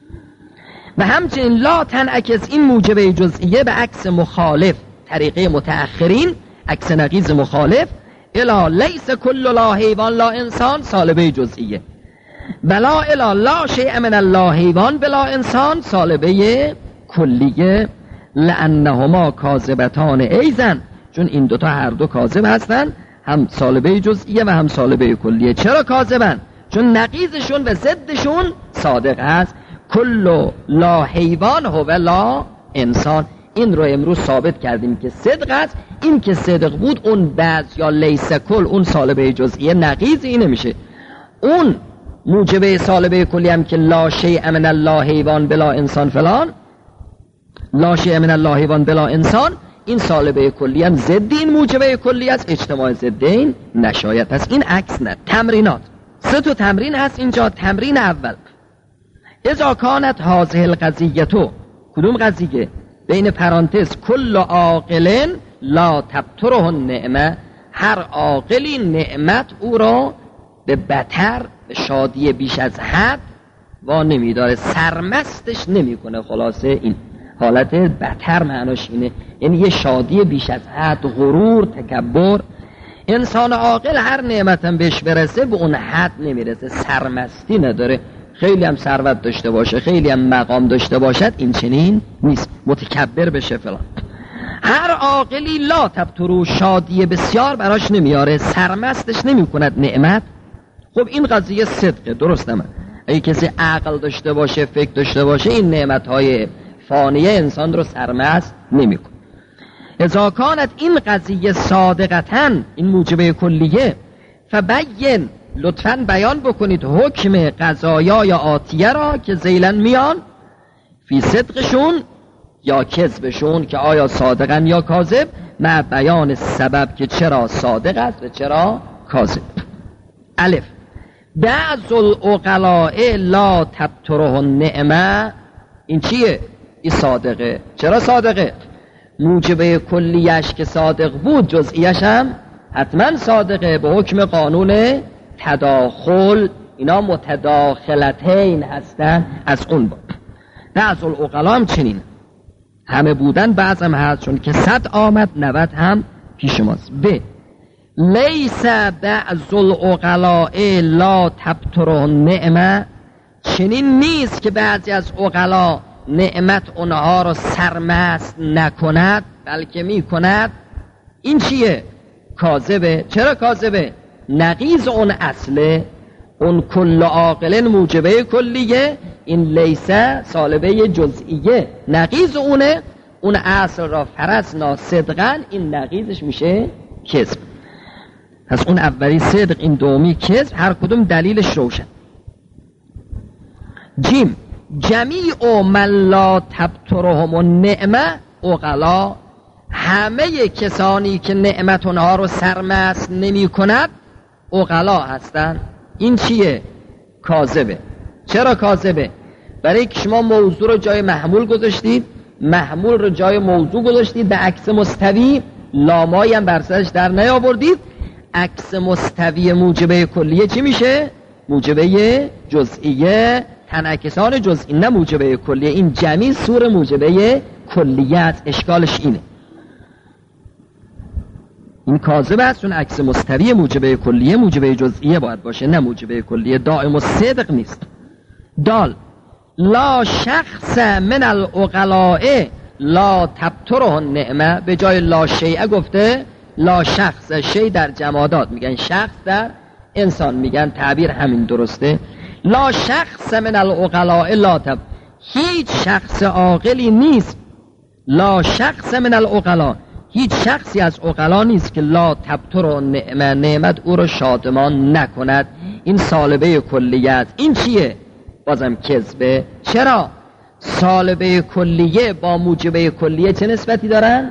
[SPEAKER 1] و همچنین لا تنعکس این موجبه جزئیه به عکس مخالف، طریقه متأخرین، عکس نقیض مخالف. الا لیس کل لا حیوان لا انسان سالبه جزئیه، بلا الا لا شیء من لا حیوان بلا انسان سالبه کلیه. لانهما کاذبتان ایزن، چون این دوتا هر دو کاذب هستن، هم سالبه جزئیه و هم سالبه کلیه. چرا کاذبن؟ چون نقیضشون و ضدشون صادق است. کل لا حیوان هو لا انسان. این رو امروز ثابت کردیم که صدق است. این که صدق بود اون بعض یا لیس کل، اون سالبه جزئیه نقیضی نمیشه. اون موجبه سالبه کلی هم که لا شیء من الله حیوان بلا انسان فلان، لا شیء من الله حیوان بلا انسان، این سالبه کلی هم ضد این موجبه کلی است، اجتماع ضدین نشاید. پس این عکس نه. تمرینات سه تا تمرین هست اینجا. تمرین اول، اذا کانت هذه القضیه، تو کدوم قضیه؟ بین پرانتز کل عاقل لا تبتره النعمه، هر عاقلی نعمت او را به بتر، به شادی بیش از حد وا نمیداره، سرمستش نمیکنه. خلاصه این حالت بتر معناش اینه، یعنی یه شادی بیش از حد، غرور، تکبر. انسان عاقل هر نعمتم بهش برسه به اون حد نمیرسه، سرمستی نداره. خیلی هم ثروت داشته باشه، خیلی هم مقام داشته باشد، این چنین نیست، متکبر بشه فلان. هر عاقلی لا تبترو، شادی بسیار براش نمیاره، سرمستش نمیکند نعمت. خب این قضیه صدقه، درست نمه. اگه کسی عقل داشته باشه، فکر داشته باشه، این نعمتهای فانیه انسان رو سرمست نمیکن.
[SPEAKER 2] اذا کانت این قضیه صادقتاً، این موجبه کلیه، فبین، لطفاً بیان بکنید حکم قضایای آتیه را که ذیلاً میان، فی صدقشون یا کذبشون، که آیا صادقن یا کاذب، مع بیان سبب که چرا صادق است و چرا کاذب. الف، بعض العقلاء لا تبطره النعمه. این چیه؟ این صادقه. چرا صادقه؟ موجبه کلیش که صادق بود، جزئیش هم حتما صادقه به حکم قانون تداخل. اینا متداخلتین هستن از اون بود. بعض العقلاء هم چنین، همه بودن بعض هم هست، چون که صد آمد نود هم پیش ماست. ب، لیس بعض العقلاء لا تبطره النعمه. چنین نیست که بعضی از عقلا نعمت اونها رو سرمست نکند، بلکه می کند. این چیه؟ کاذبه. چرا کاذبه؟ نقیض اون اصله، اون کل عاقل موجبه کلیه، این لیسه سالبه جزئیه، نقیض اونه. اون اصل را فرضنا صدقا، این نقیضش میشه کذب. پس اون اولی صدق، این دومی کذب، هر کدوم دلیلش روشن. جیم، جمیع من لا تبطرهم النعمه عقلا. همه کسانی که نعمت اونها رو سرمست نمی کند عقلا هستن. این چیه؟ کاذبه. چرا کاذبه؟ برای که شما موضوع رو جای محمول گذاشتید، محمول رو جای موضوع گذاشتید، به عکس مستوی لامایی هم برسرش در نیاوردید. عکس مستوی موجبه کلیه چی میشه؟ موجبه جزئیه. تنعکسان جزئی، نه موجبه کلیه. این جمعی سور موجبه کلیت. اشکالش اینه، این کاذب است، چون عکس مستوی موجبه کلیه موجبه جزئیه باید باشه، نه موجبه کلیه. دائم الصدق نیست. دال، لا شخص من العقلاء لا تبطره النعمه. به جای لا شیء گفته لا شخص. شیء در جمادات میگن، شخص در انسان میگن. تعبیر همین درسته. لا شخص من العقلاء لا تب، هیچ شخص عاقلی نیست. لا شخص من العقلاء، هیچ شخصی از عقلا نیست که لا تبطره نعمه، نعمت او را شادمان نکند. این سالبه کلیت. این چیه؟ بازم کذبه. چرا؟ سالبه کلیه با موجبه کلیه چه نسبتی دارن؟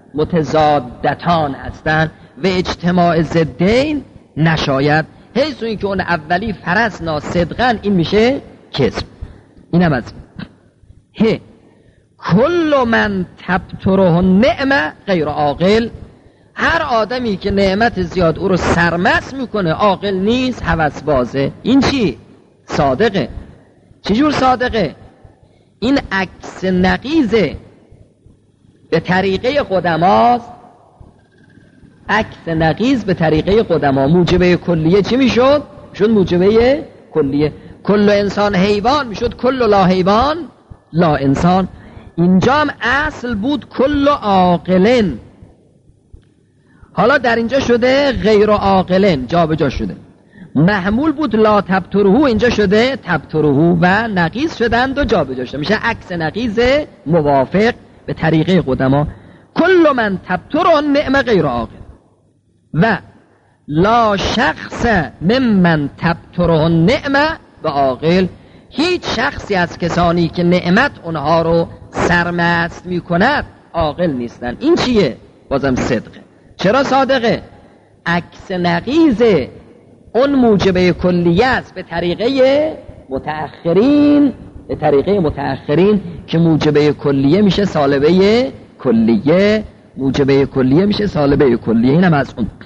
[SPEAKER 2] متضادتان هستن و اجتماع ضدین نشاید. حیث این که اون اولی فرضنا صدقا، این میشه کذب. اینم از ه، کل من تبطره النعمه غیر عاقل. هر آدمی که نعمت زیاد او رو سرمست میکنه عاقل نیست، هوسبازه. این چی؟ صادقه. چجور صادقه؟ این عکس نقیزه به طریقه قدماست. عکس نقیز به طریقه قدما. موجبه کلیه چی میشد؟ شد موجبه کلیه. کل انسان حیوان میشد کل لا حیوان لا انسان. اینجا هم اصل بود کل عاقلن، حالا در اینجا شده غیر عاقلن، جا به جا شده. محمول بود لا تبطره، اینجا شده تبطره و نقیض شدند و جا به جا شده. میشه عکس نقیض موافق به طریقه قدما. کل من تبطره النعمه غیر عاقل و لا شخص ممن تبطره النعمه و عاقل. هیچ شخصی از کسانی که نعمت اونها رو سرمست میکند عاقل نیستن. این چیه؟ بازم صدقه. چرا صادقه؟ عکس نقیض اون موجبه کلیه است به طریقه متأخرین، به طریقه متأخرین که موجبه کلیه میشه سالبه کلیه، موجبه کلیه میشه سالبه کلیه. اینم از اون.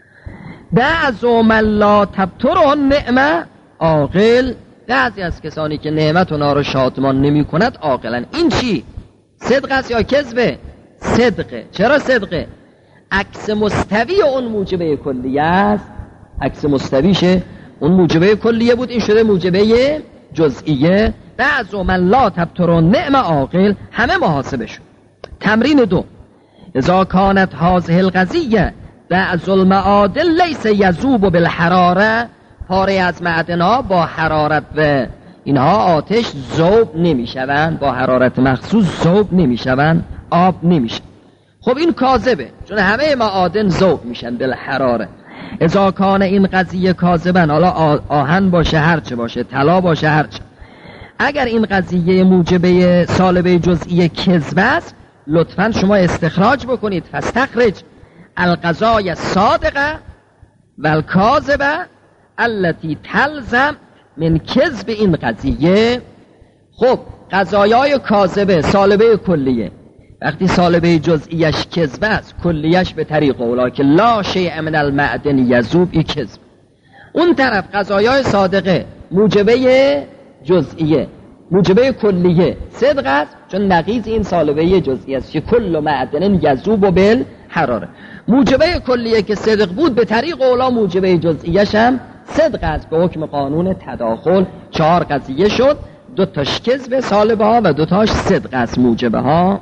[SPEAKER 2] بعض من لا تبطره النعمه عاقل. بعضی از کسانی که نعمت اونا رو شادمان نمی کند عاقلن. این چی؟ صدق است یا کذبه؟ صدقه. چرا صدقه؟ عکس مستوی اون موجبه کلیه است. عکس مستویشه، اون موجبه کلیه بود، این شده موجبه جزئیه. بعض من لا تبطره النعمه عاقل. همه محاسبه شد. تمرین دو، اذا کانت هذه القضیه بعض المعادن لیس یذوب بالحراره. پاره از معدنها با حرارت و اینها آتش ذوب نمی شوند، با حرارت مخصوص ذوب نمی شوند، آب نمی شوند. خب این کاذبه، چون همه معادن ذوب میشن بالحراره. اذا کان این قضیه کاذبن، حالا آهن باشه هرچه باشه، طلا باشه هرچه، اگر این قضیه موجبه سالبه جزئی کذب است، لطفاً شما استخراج بکنید. فاستخرج القضایا الصادقه و الکاذبه التي تلزم من کذب این قضیه. خب قضایای کاذبه سالبه کلیه، وقتی سالبه جزئیش کذب است، کلیش به طریق اولا که لا شیء من المعدن یذوب، این کذب. اون طرف قضایای صادقه موجبه جزئیه، موجبه کلیه صدق است، چون نقیض این سالبه جزئی است که کل معدن یذوب بالحراره. موجبه کلیه که صدق بود، به طریق اولا موجبه جزئیش هم صدق است به حکم قانون تداخل. چهار قضیه شد، دو تاش کذب سالبه ها و دو تاش صدق است موجبه ها.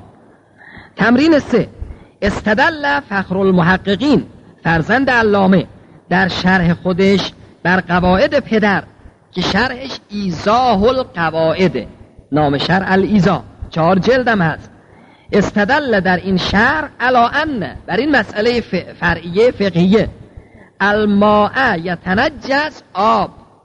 [SPEAKER 2] تمرین سه، استدل فخر المحققین فرزند علامه در شرح خودش بر قواعد پدر که شرحش ایضاح القواعد، نام شرح الایضاح، چهار جلدم هست. استدل در این شرح علا ان، بر این مسئله فرعیه فقهیه، الماء یتنجس، آب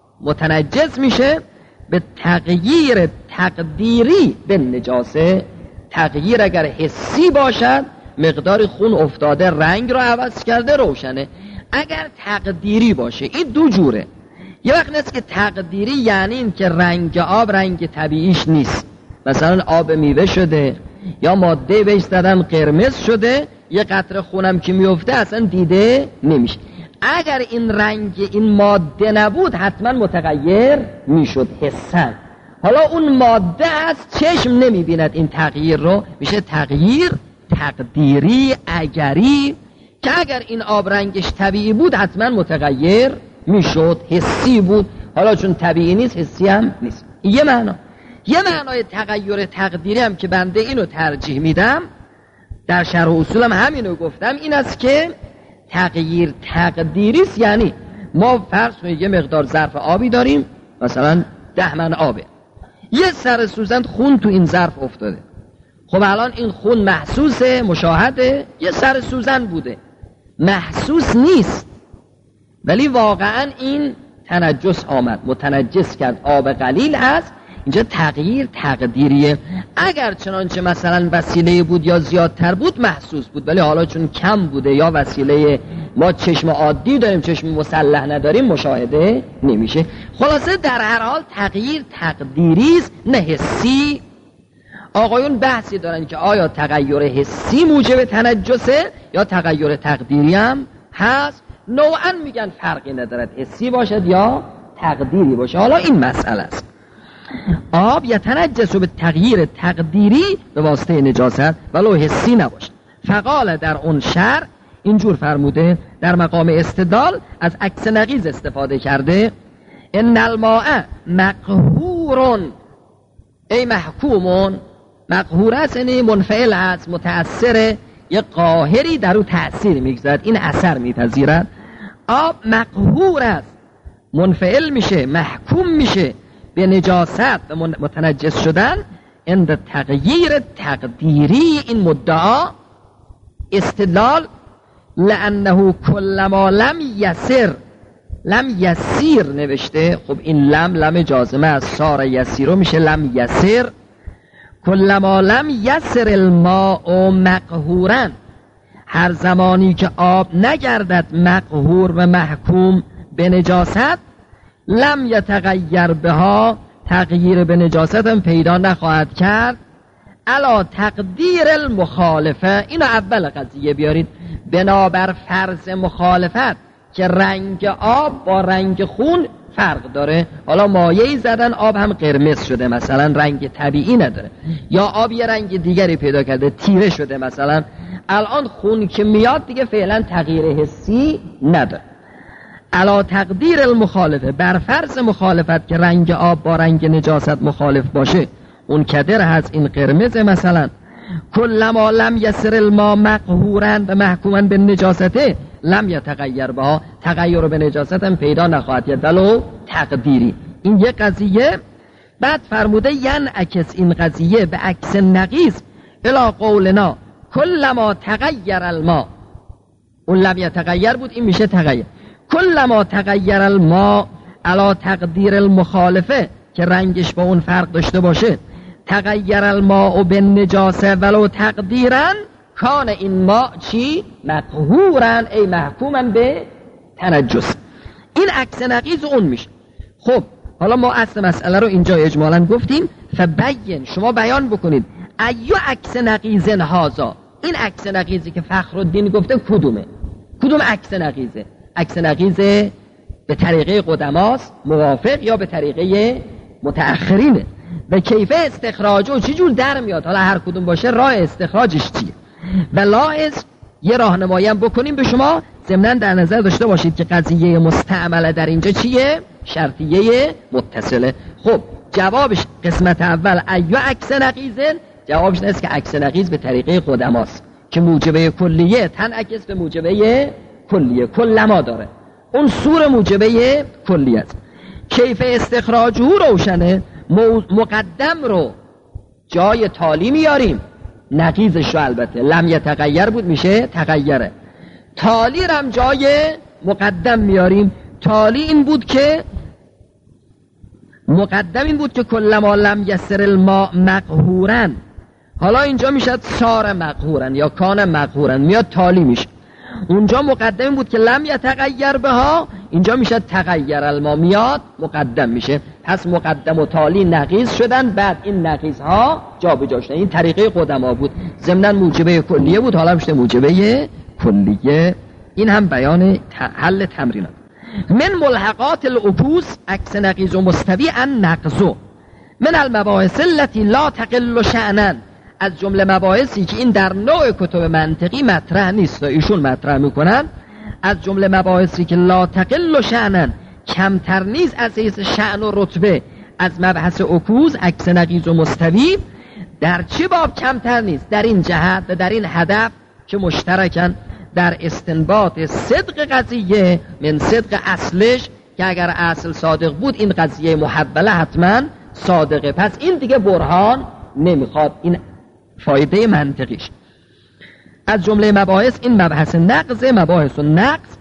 [SPEAKER 2] متنجس میشه به تغییر تقدیری به نجاسه. تغییر اگر حسی باشد، مقدار خون افتاده رنگ رو عوض کرده روشنه. اگر تقدیری باشه، این دو جوره. یه وقت نیست که تقدیری یعنی این که رنگ آب رنگ طبیعیش نیست، مثلا آب میوه شده یا ماده بهش زدن قرمز شده، یه قطره خونم که میفته اصلا دیده نمیشه. اگر این رنگ این ماده نبود حتما متغیر میشد حسن. حالا اون ماده از چشم نمیبیند این تغییر رو، میشه تغییر تقدیری اگری، که اگر این آب رنگش طبیعی بود حتما متغیر میشد، حسی بود. حالا چون طبیعی نیست، حسی هم نیست. یه معنا. یه معنای تغییر تقدیری هم که بنده اینو ترجیح میدم، در شرح اصولم همینو گفتم، این است که تغییر تقدیری است. یعنی ما فرض کنید یه مقدار ظرف آبی داریم، مثلا ده من آبه، یه سر سوزن خون تو این ظرف افتاده. خب الان این خون محسوسه، مشاهده، یه سر سوزن بوده، محسوس نیست، ولی واقعا این تنجس آمد، متنجس کرد، آب قلیل هست. اینجا تغییر تقدیریه. اگر چنانچه مثلا وسیله بود یا زیادتر بود محسوس بود، ولی حالا چون کم بوده یا وسیله ما چشم عادی داریم، چشم مسلح نداریم، مشاهده نمیشه. خلاصه در هر حال تغییر تقدیری است، نه حسی. آقایون بحثی دارن که آیا تغییر حسی موجب تنجسه یا تغییر تقدیری هم هست. نوعا میگن فرقی ندارد، حسی باشد یا تقدیری باشه. حالا این مسئله است. آب یتنجس به تغییر تقدیری به واسطه نجاست ولو حسی نباشد. فقال در اون شرح اینجور فرموده، در مقام استدلال از عکس نقیض استفاده کرده. ان الماء مقهور ای محکومون، مقهور است یعنی منفعل است، متأثر، یه قاهری در او تأثیر میگذارد، این اثر میپذیرد. آب مقهور است، منفعل میشه، محکوم میشه به نجاست و متنجس شدن. عند تغییر تقدیری این مدعا استدلال، لانه کلما لم یسر، لم یسیر نوشته، خب این لم لم جازمه از سار یسیرو میشه لم یسر. کلما لم یسر الماء مقهورا، هر زمانی که آب نگردد مقهور و محکوم به نجاست، لم یتغیر بها، تغییر به نجاست هم پیدا نخواهد کرد. علا تقدیر المخالفه، اینو اول قضیه بیارید، بنابر فرض مخالفت که رنگ آب با رنگ خون فرق داره. حالا مایعی زدن آب هم قرمز شده، مثلا رنگ طبیعی نداره، یا آب یه رنگ دیگری پیدا کرده، تیره شده مثلا. الان خون که میاد دیگه فعلا تغییر حسی نداره. علا تقدیر المخالفه، بر فرض مخالفت که رنگ آب با رنگ نجاست مخالف باشه، اون کدر هست این قرمز مثلا. کلما لم یسر الماء مقهورا و محکوما به نجاسته لم یتغیر بها، تغییر به نجاست هم پیدا نخواهد کرد ولو تقدیری. این یه قضیه. بعد فرموده ینعکس این قضیه به عکس نقیض الی قولنا کلما تغییر الماء، اون لم یتغیر بود، این میشه تغییر. کلما تغییر الماء علی تقدیر المخالفه، که رنگش با اون فرق داشته باشه، تغییر الماء بالنجاسه ولو تقدیرا، کان این ماء چی؟ مقهورا ای محکوما به تنجس. این عکس نقیض اون میشه. خب حالا ما اصل مسئله رو اینجا اجمالا گفتیم. فبین، شما بیان بکنید ایو عکس نقیض هذا، این عکس نقیضی که فخرالدین گفته کدومه؟ کدوم عکس نقیضه؟ عکس نقیض به طریقه قدماست موافق یا به طریقه متأخرینه؟ و کیف استخراج و چی جور در میاد؟ حالا هر کدوم باشه راه استخراجش چیه؟ و لاحظ یه راهنمایی هم بکنیم به شما، ضمناً در نظر داشته باشید که قضیه مستعمله در اینجا چیه؟ شرطیه متصله. خب جوابش قسمت اول ایو عکس نقیضه، جوابش نیست که عکس نقیض به طریقه قدماست که موجبه کلیه تنعکس به موجبه کلیه کلما داره، اون سور موجبه کلیه است. کیف استخراج او روشنه، مقدم رو جای تالی میاریم، نقیضش رو البته لم یتغیر بود میشه تغیره، تالی رم جای مقدم میاریم. تالی این بود که مقدم این بود که کلما لم یسر الماء مقهورن، حالا اینجا میشد صار مقهورن یا کان مقهورن، میاد تالی میشه. اونجا مقدم بود که لم یتغیر بها، اینجا میشه تغیر الماء، میاد مقدم میشه. پس مقدم و تالی نقیض شدن، بعد این نقیض ها جابجا شدن. این طریقه قدما بود، ضمناً موجبه کلیه بود، حالا میشه موجبه کلیه. این هم بیان حل تمرینات. من ملحقات العکوس عکس نقیض و مستوی ان نقضو من المباحث التي لا تقل شأنا، از جمله مباحثی که این در نوع کتب منطقی مطرح نیست و ایشون مطرح میکنن، از جمله مباحثی که لا تقل شأنا، کمتر نیست از حیث شأن و رتبه از مبحث عکوس عکس نقیض و مستوی. در چه باب کمتر نیست؟ در این جهت و در این هدف که مشترکن در استنباط صدق قضیه من صدق اصلش، که اگر اصل صادق بود این قضیه محوله حتما صادقه، پس این دیگه برهان نمیخواد. این فایده منطقیش. از جمله مباحث این مبحث نقض، مباحث و نقض.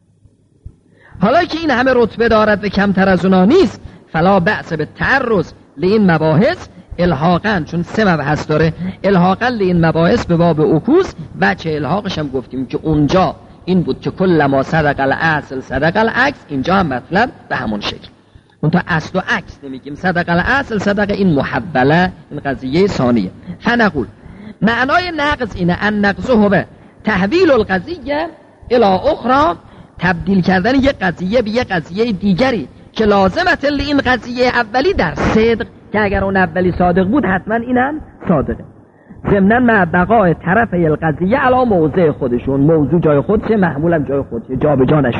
[SPEAKER 2] حالا که این همه رتبه دارد و کمتر از اونا نیست، فلا بأس به تعرض لین مباحث الحاقا، چون سه مبحث داره، الحاقا لین مباحث به باب عکوس. بچه الحاقش هم گفتیم که اونجا این بود که کل ما صدق الاصل صدق العکس، اینجا هم مطلب به همون شکل. اون تا اصل و عکس نمیگیم، صدق الاصل صدق این محوله، این قضیه ثانیه. فنقول معنای نقض اینه، ان نقض هو تحویل القضیه الی اخرى، تبدیل کردن یک قضیه به یک قضیه دیگری که لازمت این قضیه اولی در صدق، که اگر اون اولی صادق بود حتما اینم صادقه. ضمناً مع بقای طرف القضیه علی موضع خودشون، موضوع جای خودشه، محمولم جای خودشه، جا به جا نشد.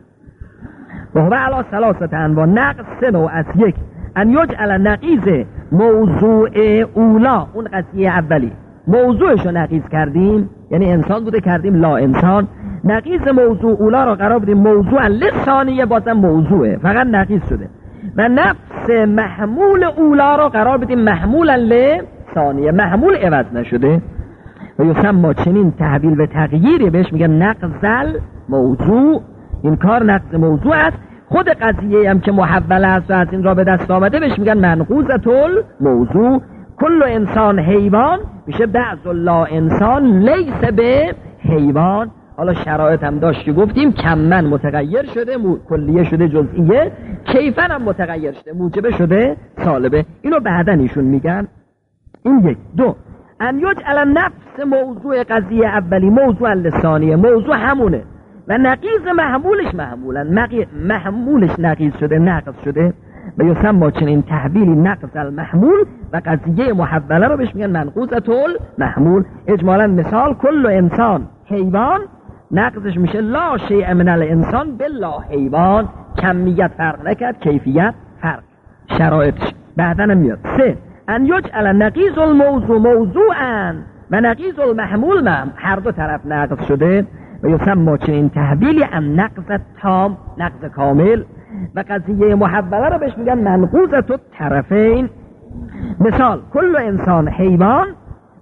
[SPEAKER 2] و هو علی ثلاثه انواع، نقض سه نوع از: یک ان یجعل نقیض موضوع اولا، اون قضیه اولی موضوعش رو نقیض کردیم، یعنی انسان بوده کردیم لا انسان، نقیض موضوع اولا رو قرار بدیم موضوع لثانیه، بازم موضوعه فقط نقیض شده. و نفس محمول اولا رو قرار بدیم محمولا لثانیه، محمول عوض نشده. و یسمى چنین تحویل و تغییری بهش میگن نقض موضوع، این کار نقض موضوع است. خود قضیه هم که محول است و از این را به دست آمده بهش میگن منقوضة الموضوع. کل انسان حیوان میشه بعض لا انسان لیس به حیوان. حالا شرایط هم داشت که گفتیم کمن متغیر شده، کلیه شده جزئیه، کیفن هم متغیر شده، موجبه شده سالبه. اینو بعدن ایشون میگن. این یک. دو ان یجعل نفس موضوع قضیه اولی موضوع لسانیه، موضوع همونه و نقیض محمولش محمولن، محمولش نقیض شده، نقض شده. و یسمى چنین تحویلی نقض المحمول، و قضیه محوله رو بهش میگن منقوضة المحمول. اجمالا مثال کل انسان حیوان، نقضش میشه لا شیء من الانسان بلا حیوان، کمیت فرق نکرد، کیفیت فرق. شرایطش بعدن میاد. سه ان یجعل نقیض الموضوع موضوعا و نقیض المحمول مهم، هر دو طرف نقض شده. و یسمى چنین تحویلی ان نقض تام، نقض کامل. و قضیه محوله رو بهش میگن منقوضة الطرفین. مثال کل انسان حیوان،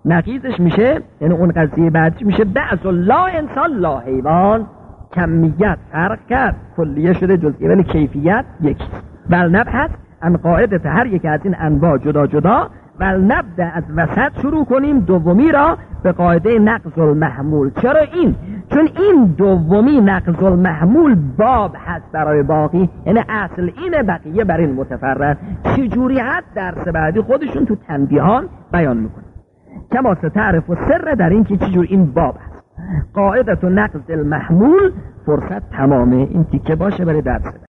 [SPEAKER 2] نقیضش میشه، یعنی اون قضیه بعدش میشه بعض لا انسان لا حیوان. کمیت فرق کرد، کلیه شده جزئیه، ولی کیفیت یکی. ول نبحث عن قاعدت هر یک از این انواع جدا جدا. ول نبدأ از وسط شروع کنیم دومی را به قاعده نقض المحمول. چرا این؟ چون این دومی نقض المحمول باب هست برای باقی، یعنی اصل اینه، بقیه بر این متفرد. چجوری هست درس بعدی خودشون تو تنبیهان بیان میکنه. کما ستعرف و سر در این که چجور این باب هست. قاعدت و نقض المحمول فرصت تمامه، این تیکه باشه برای درس بعد.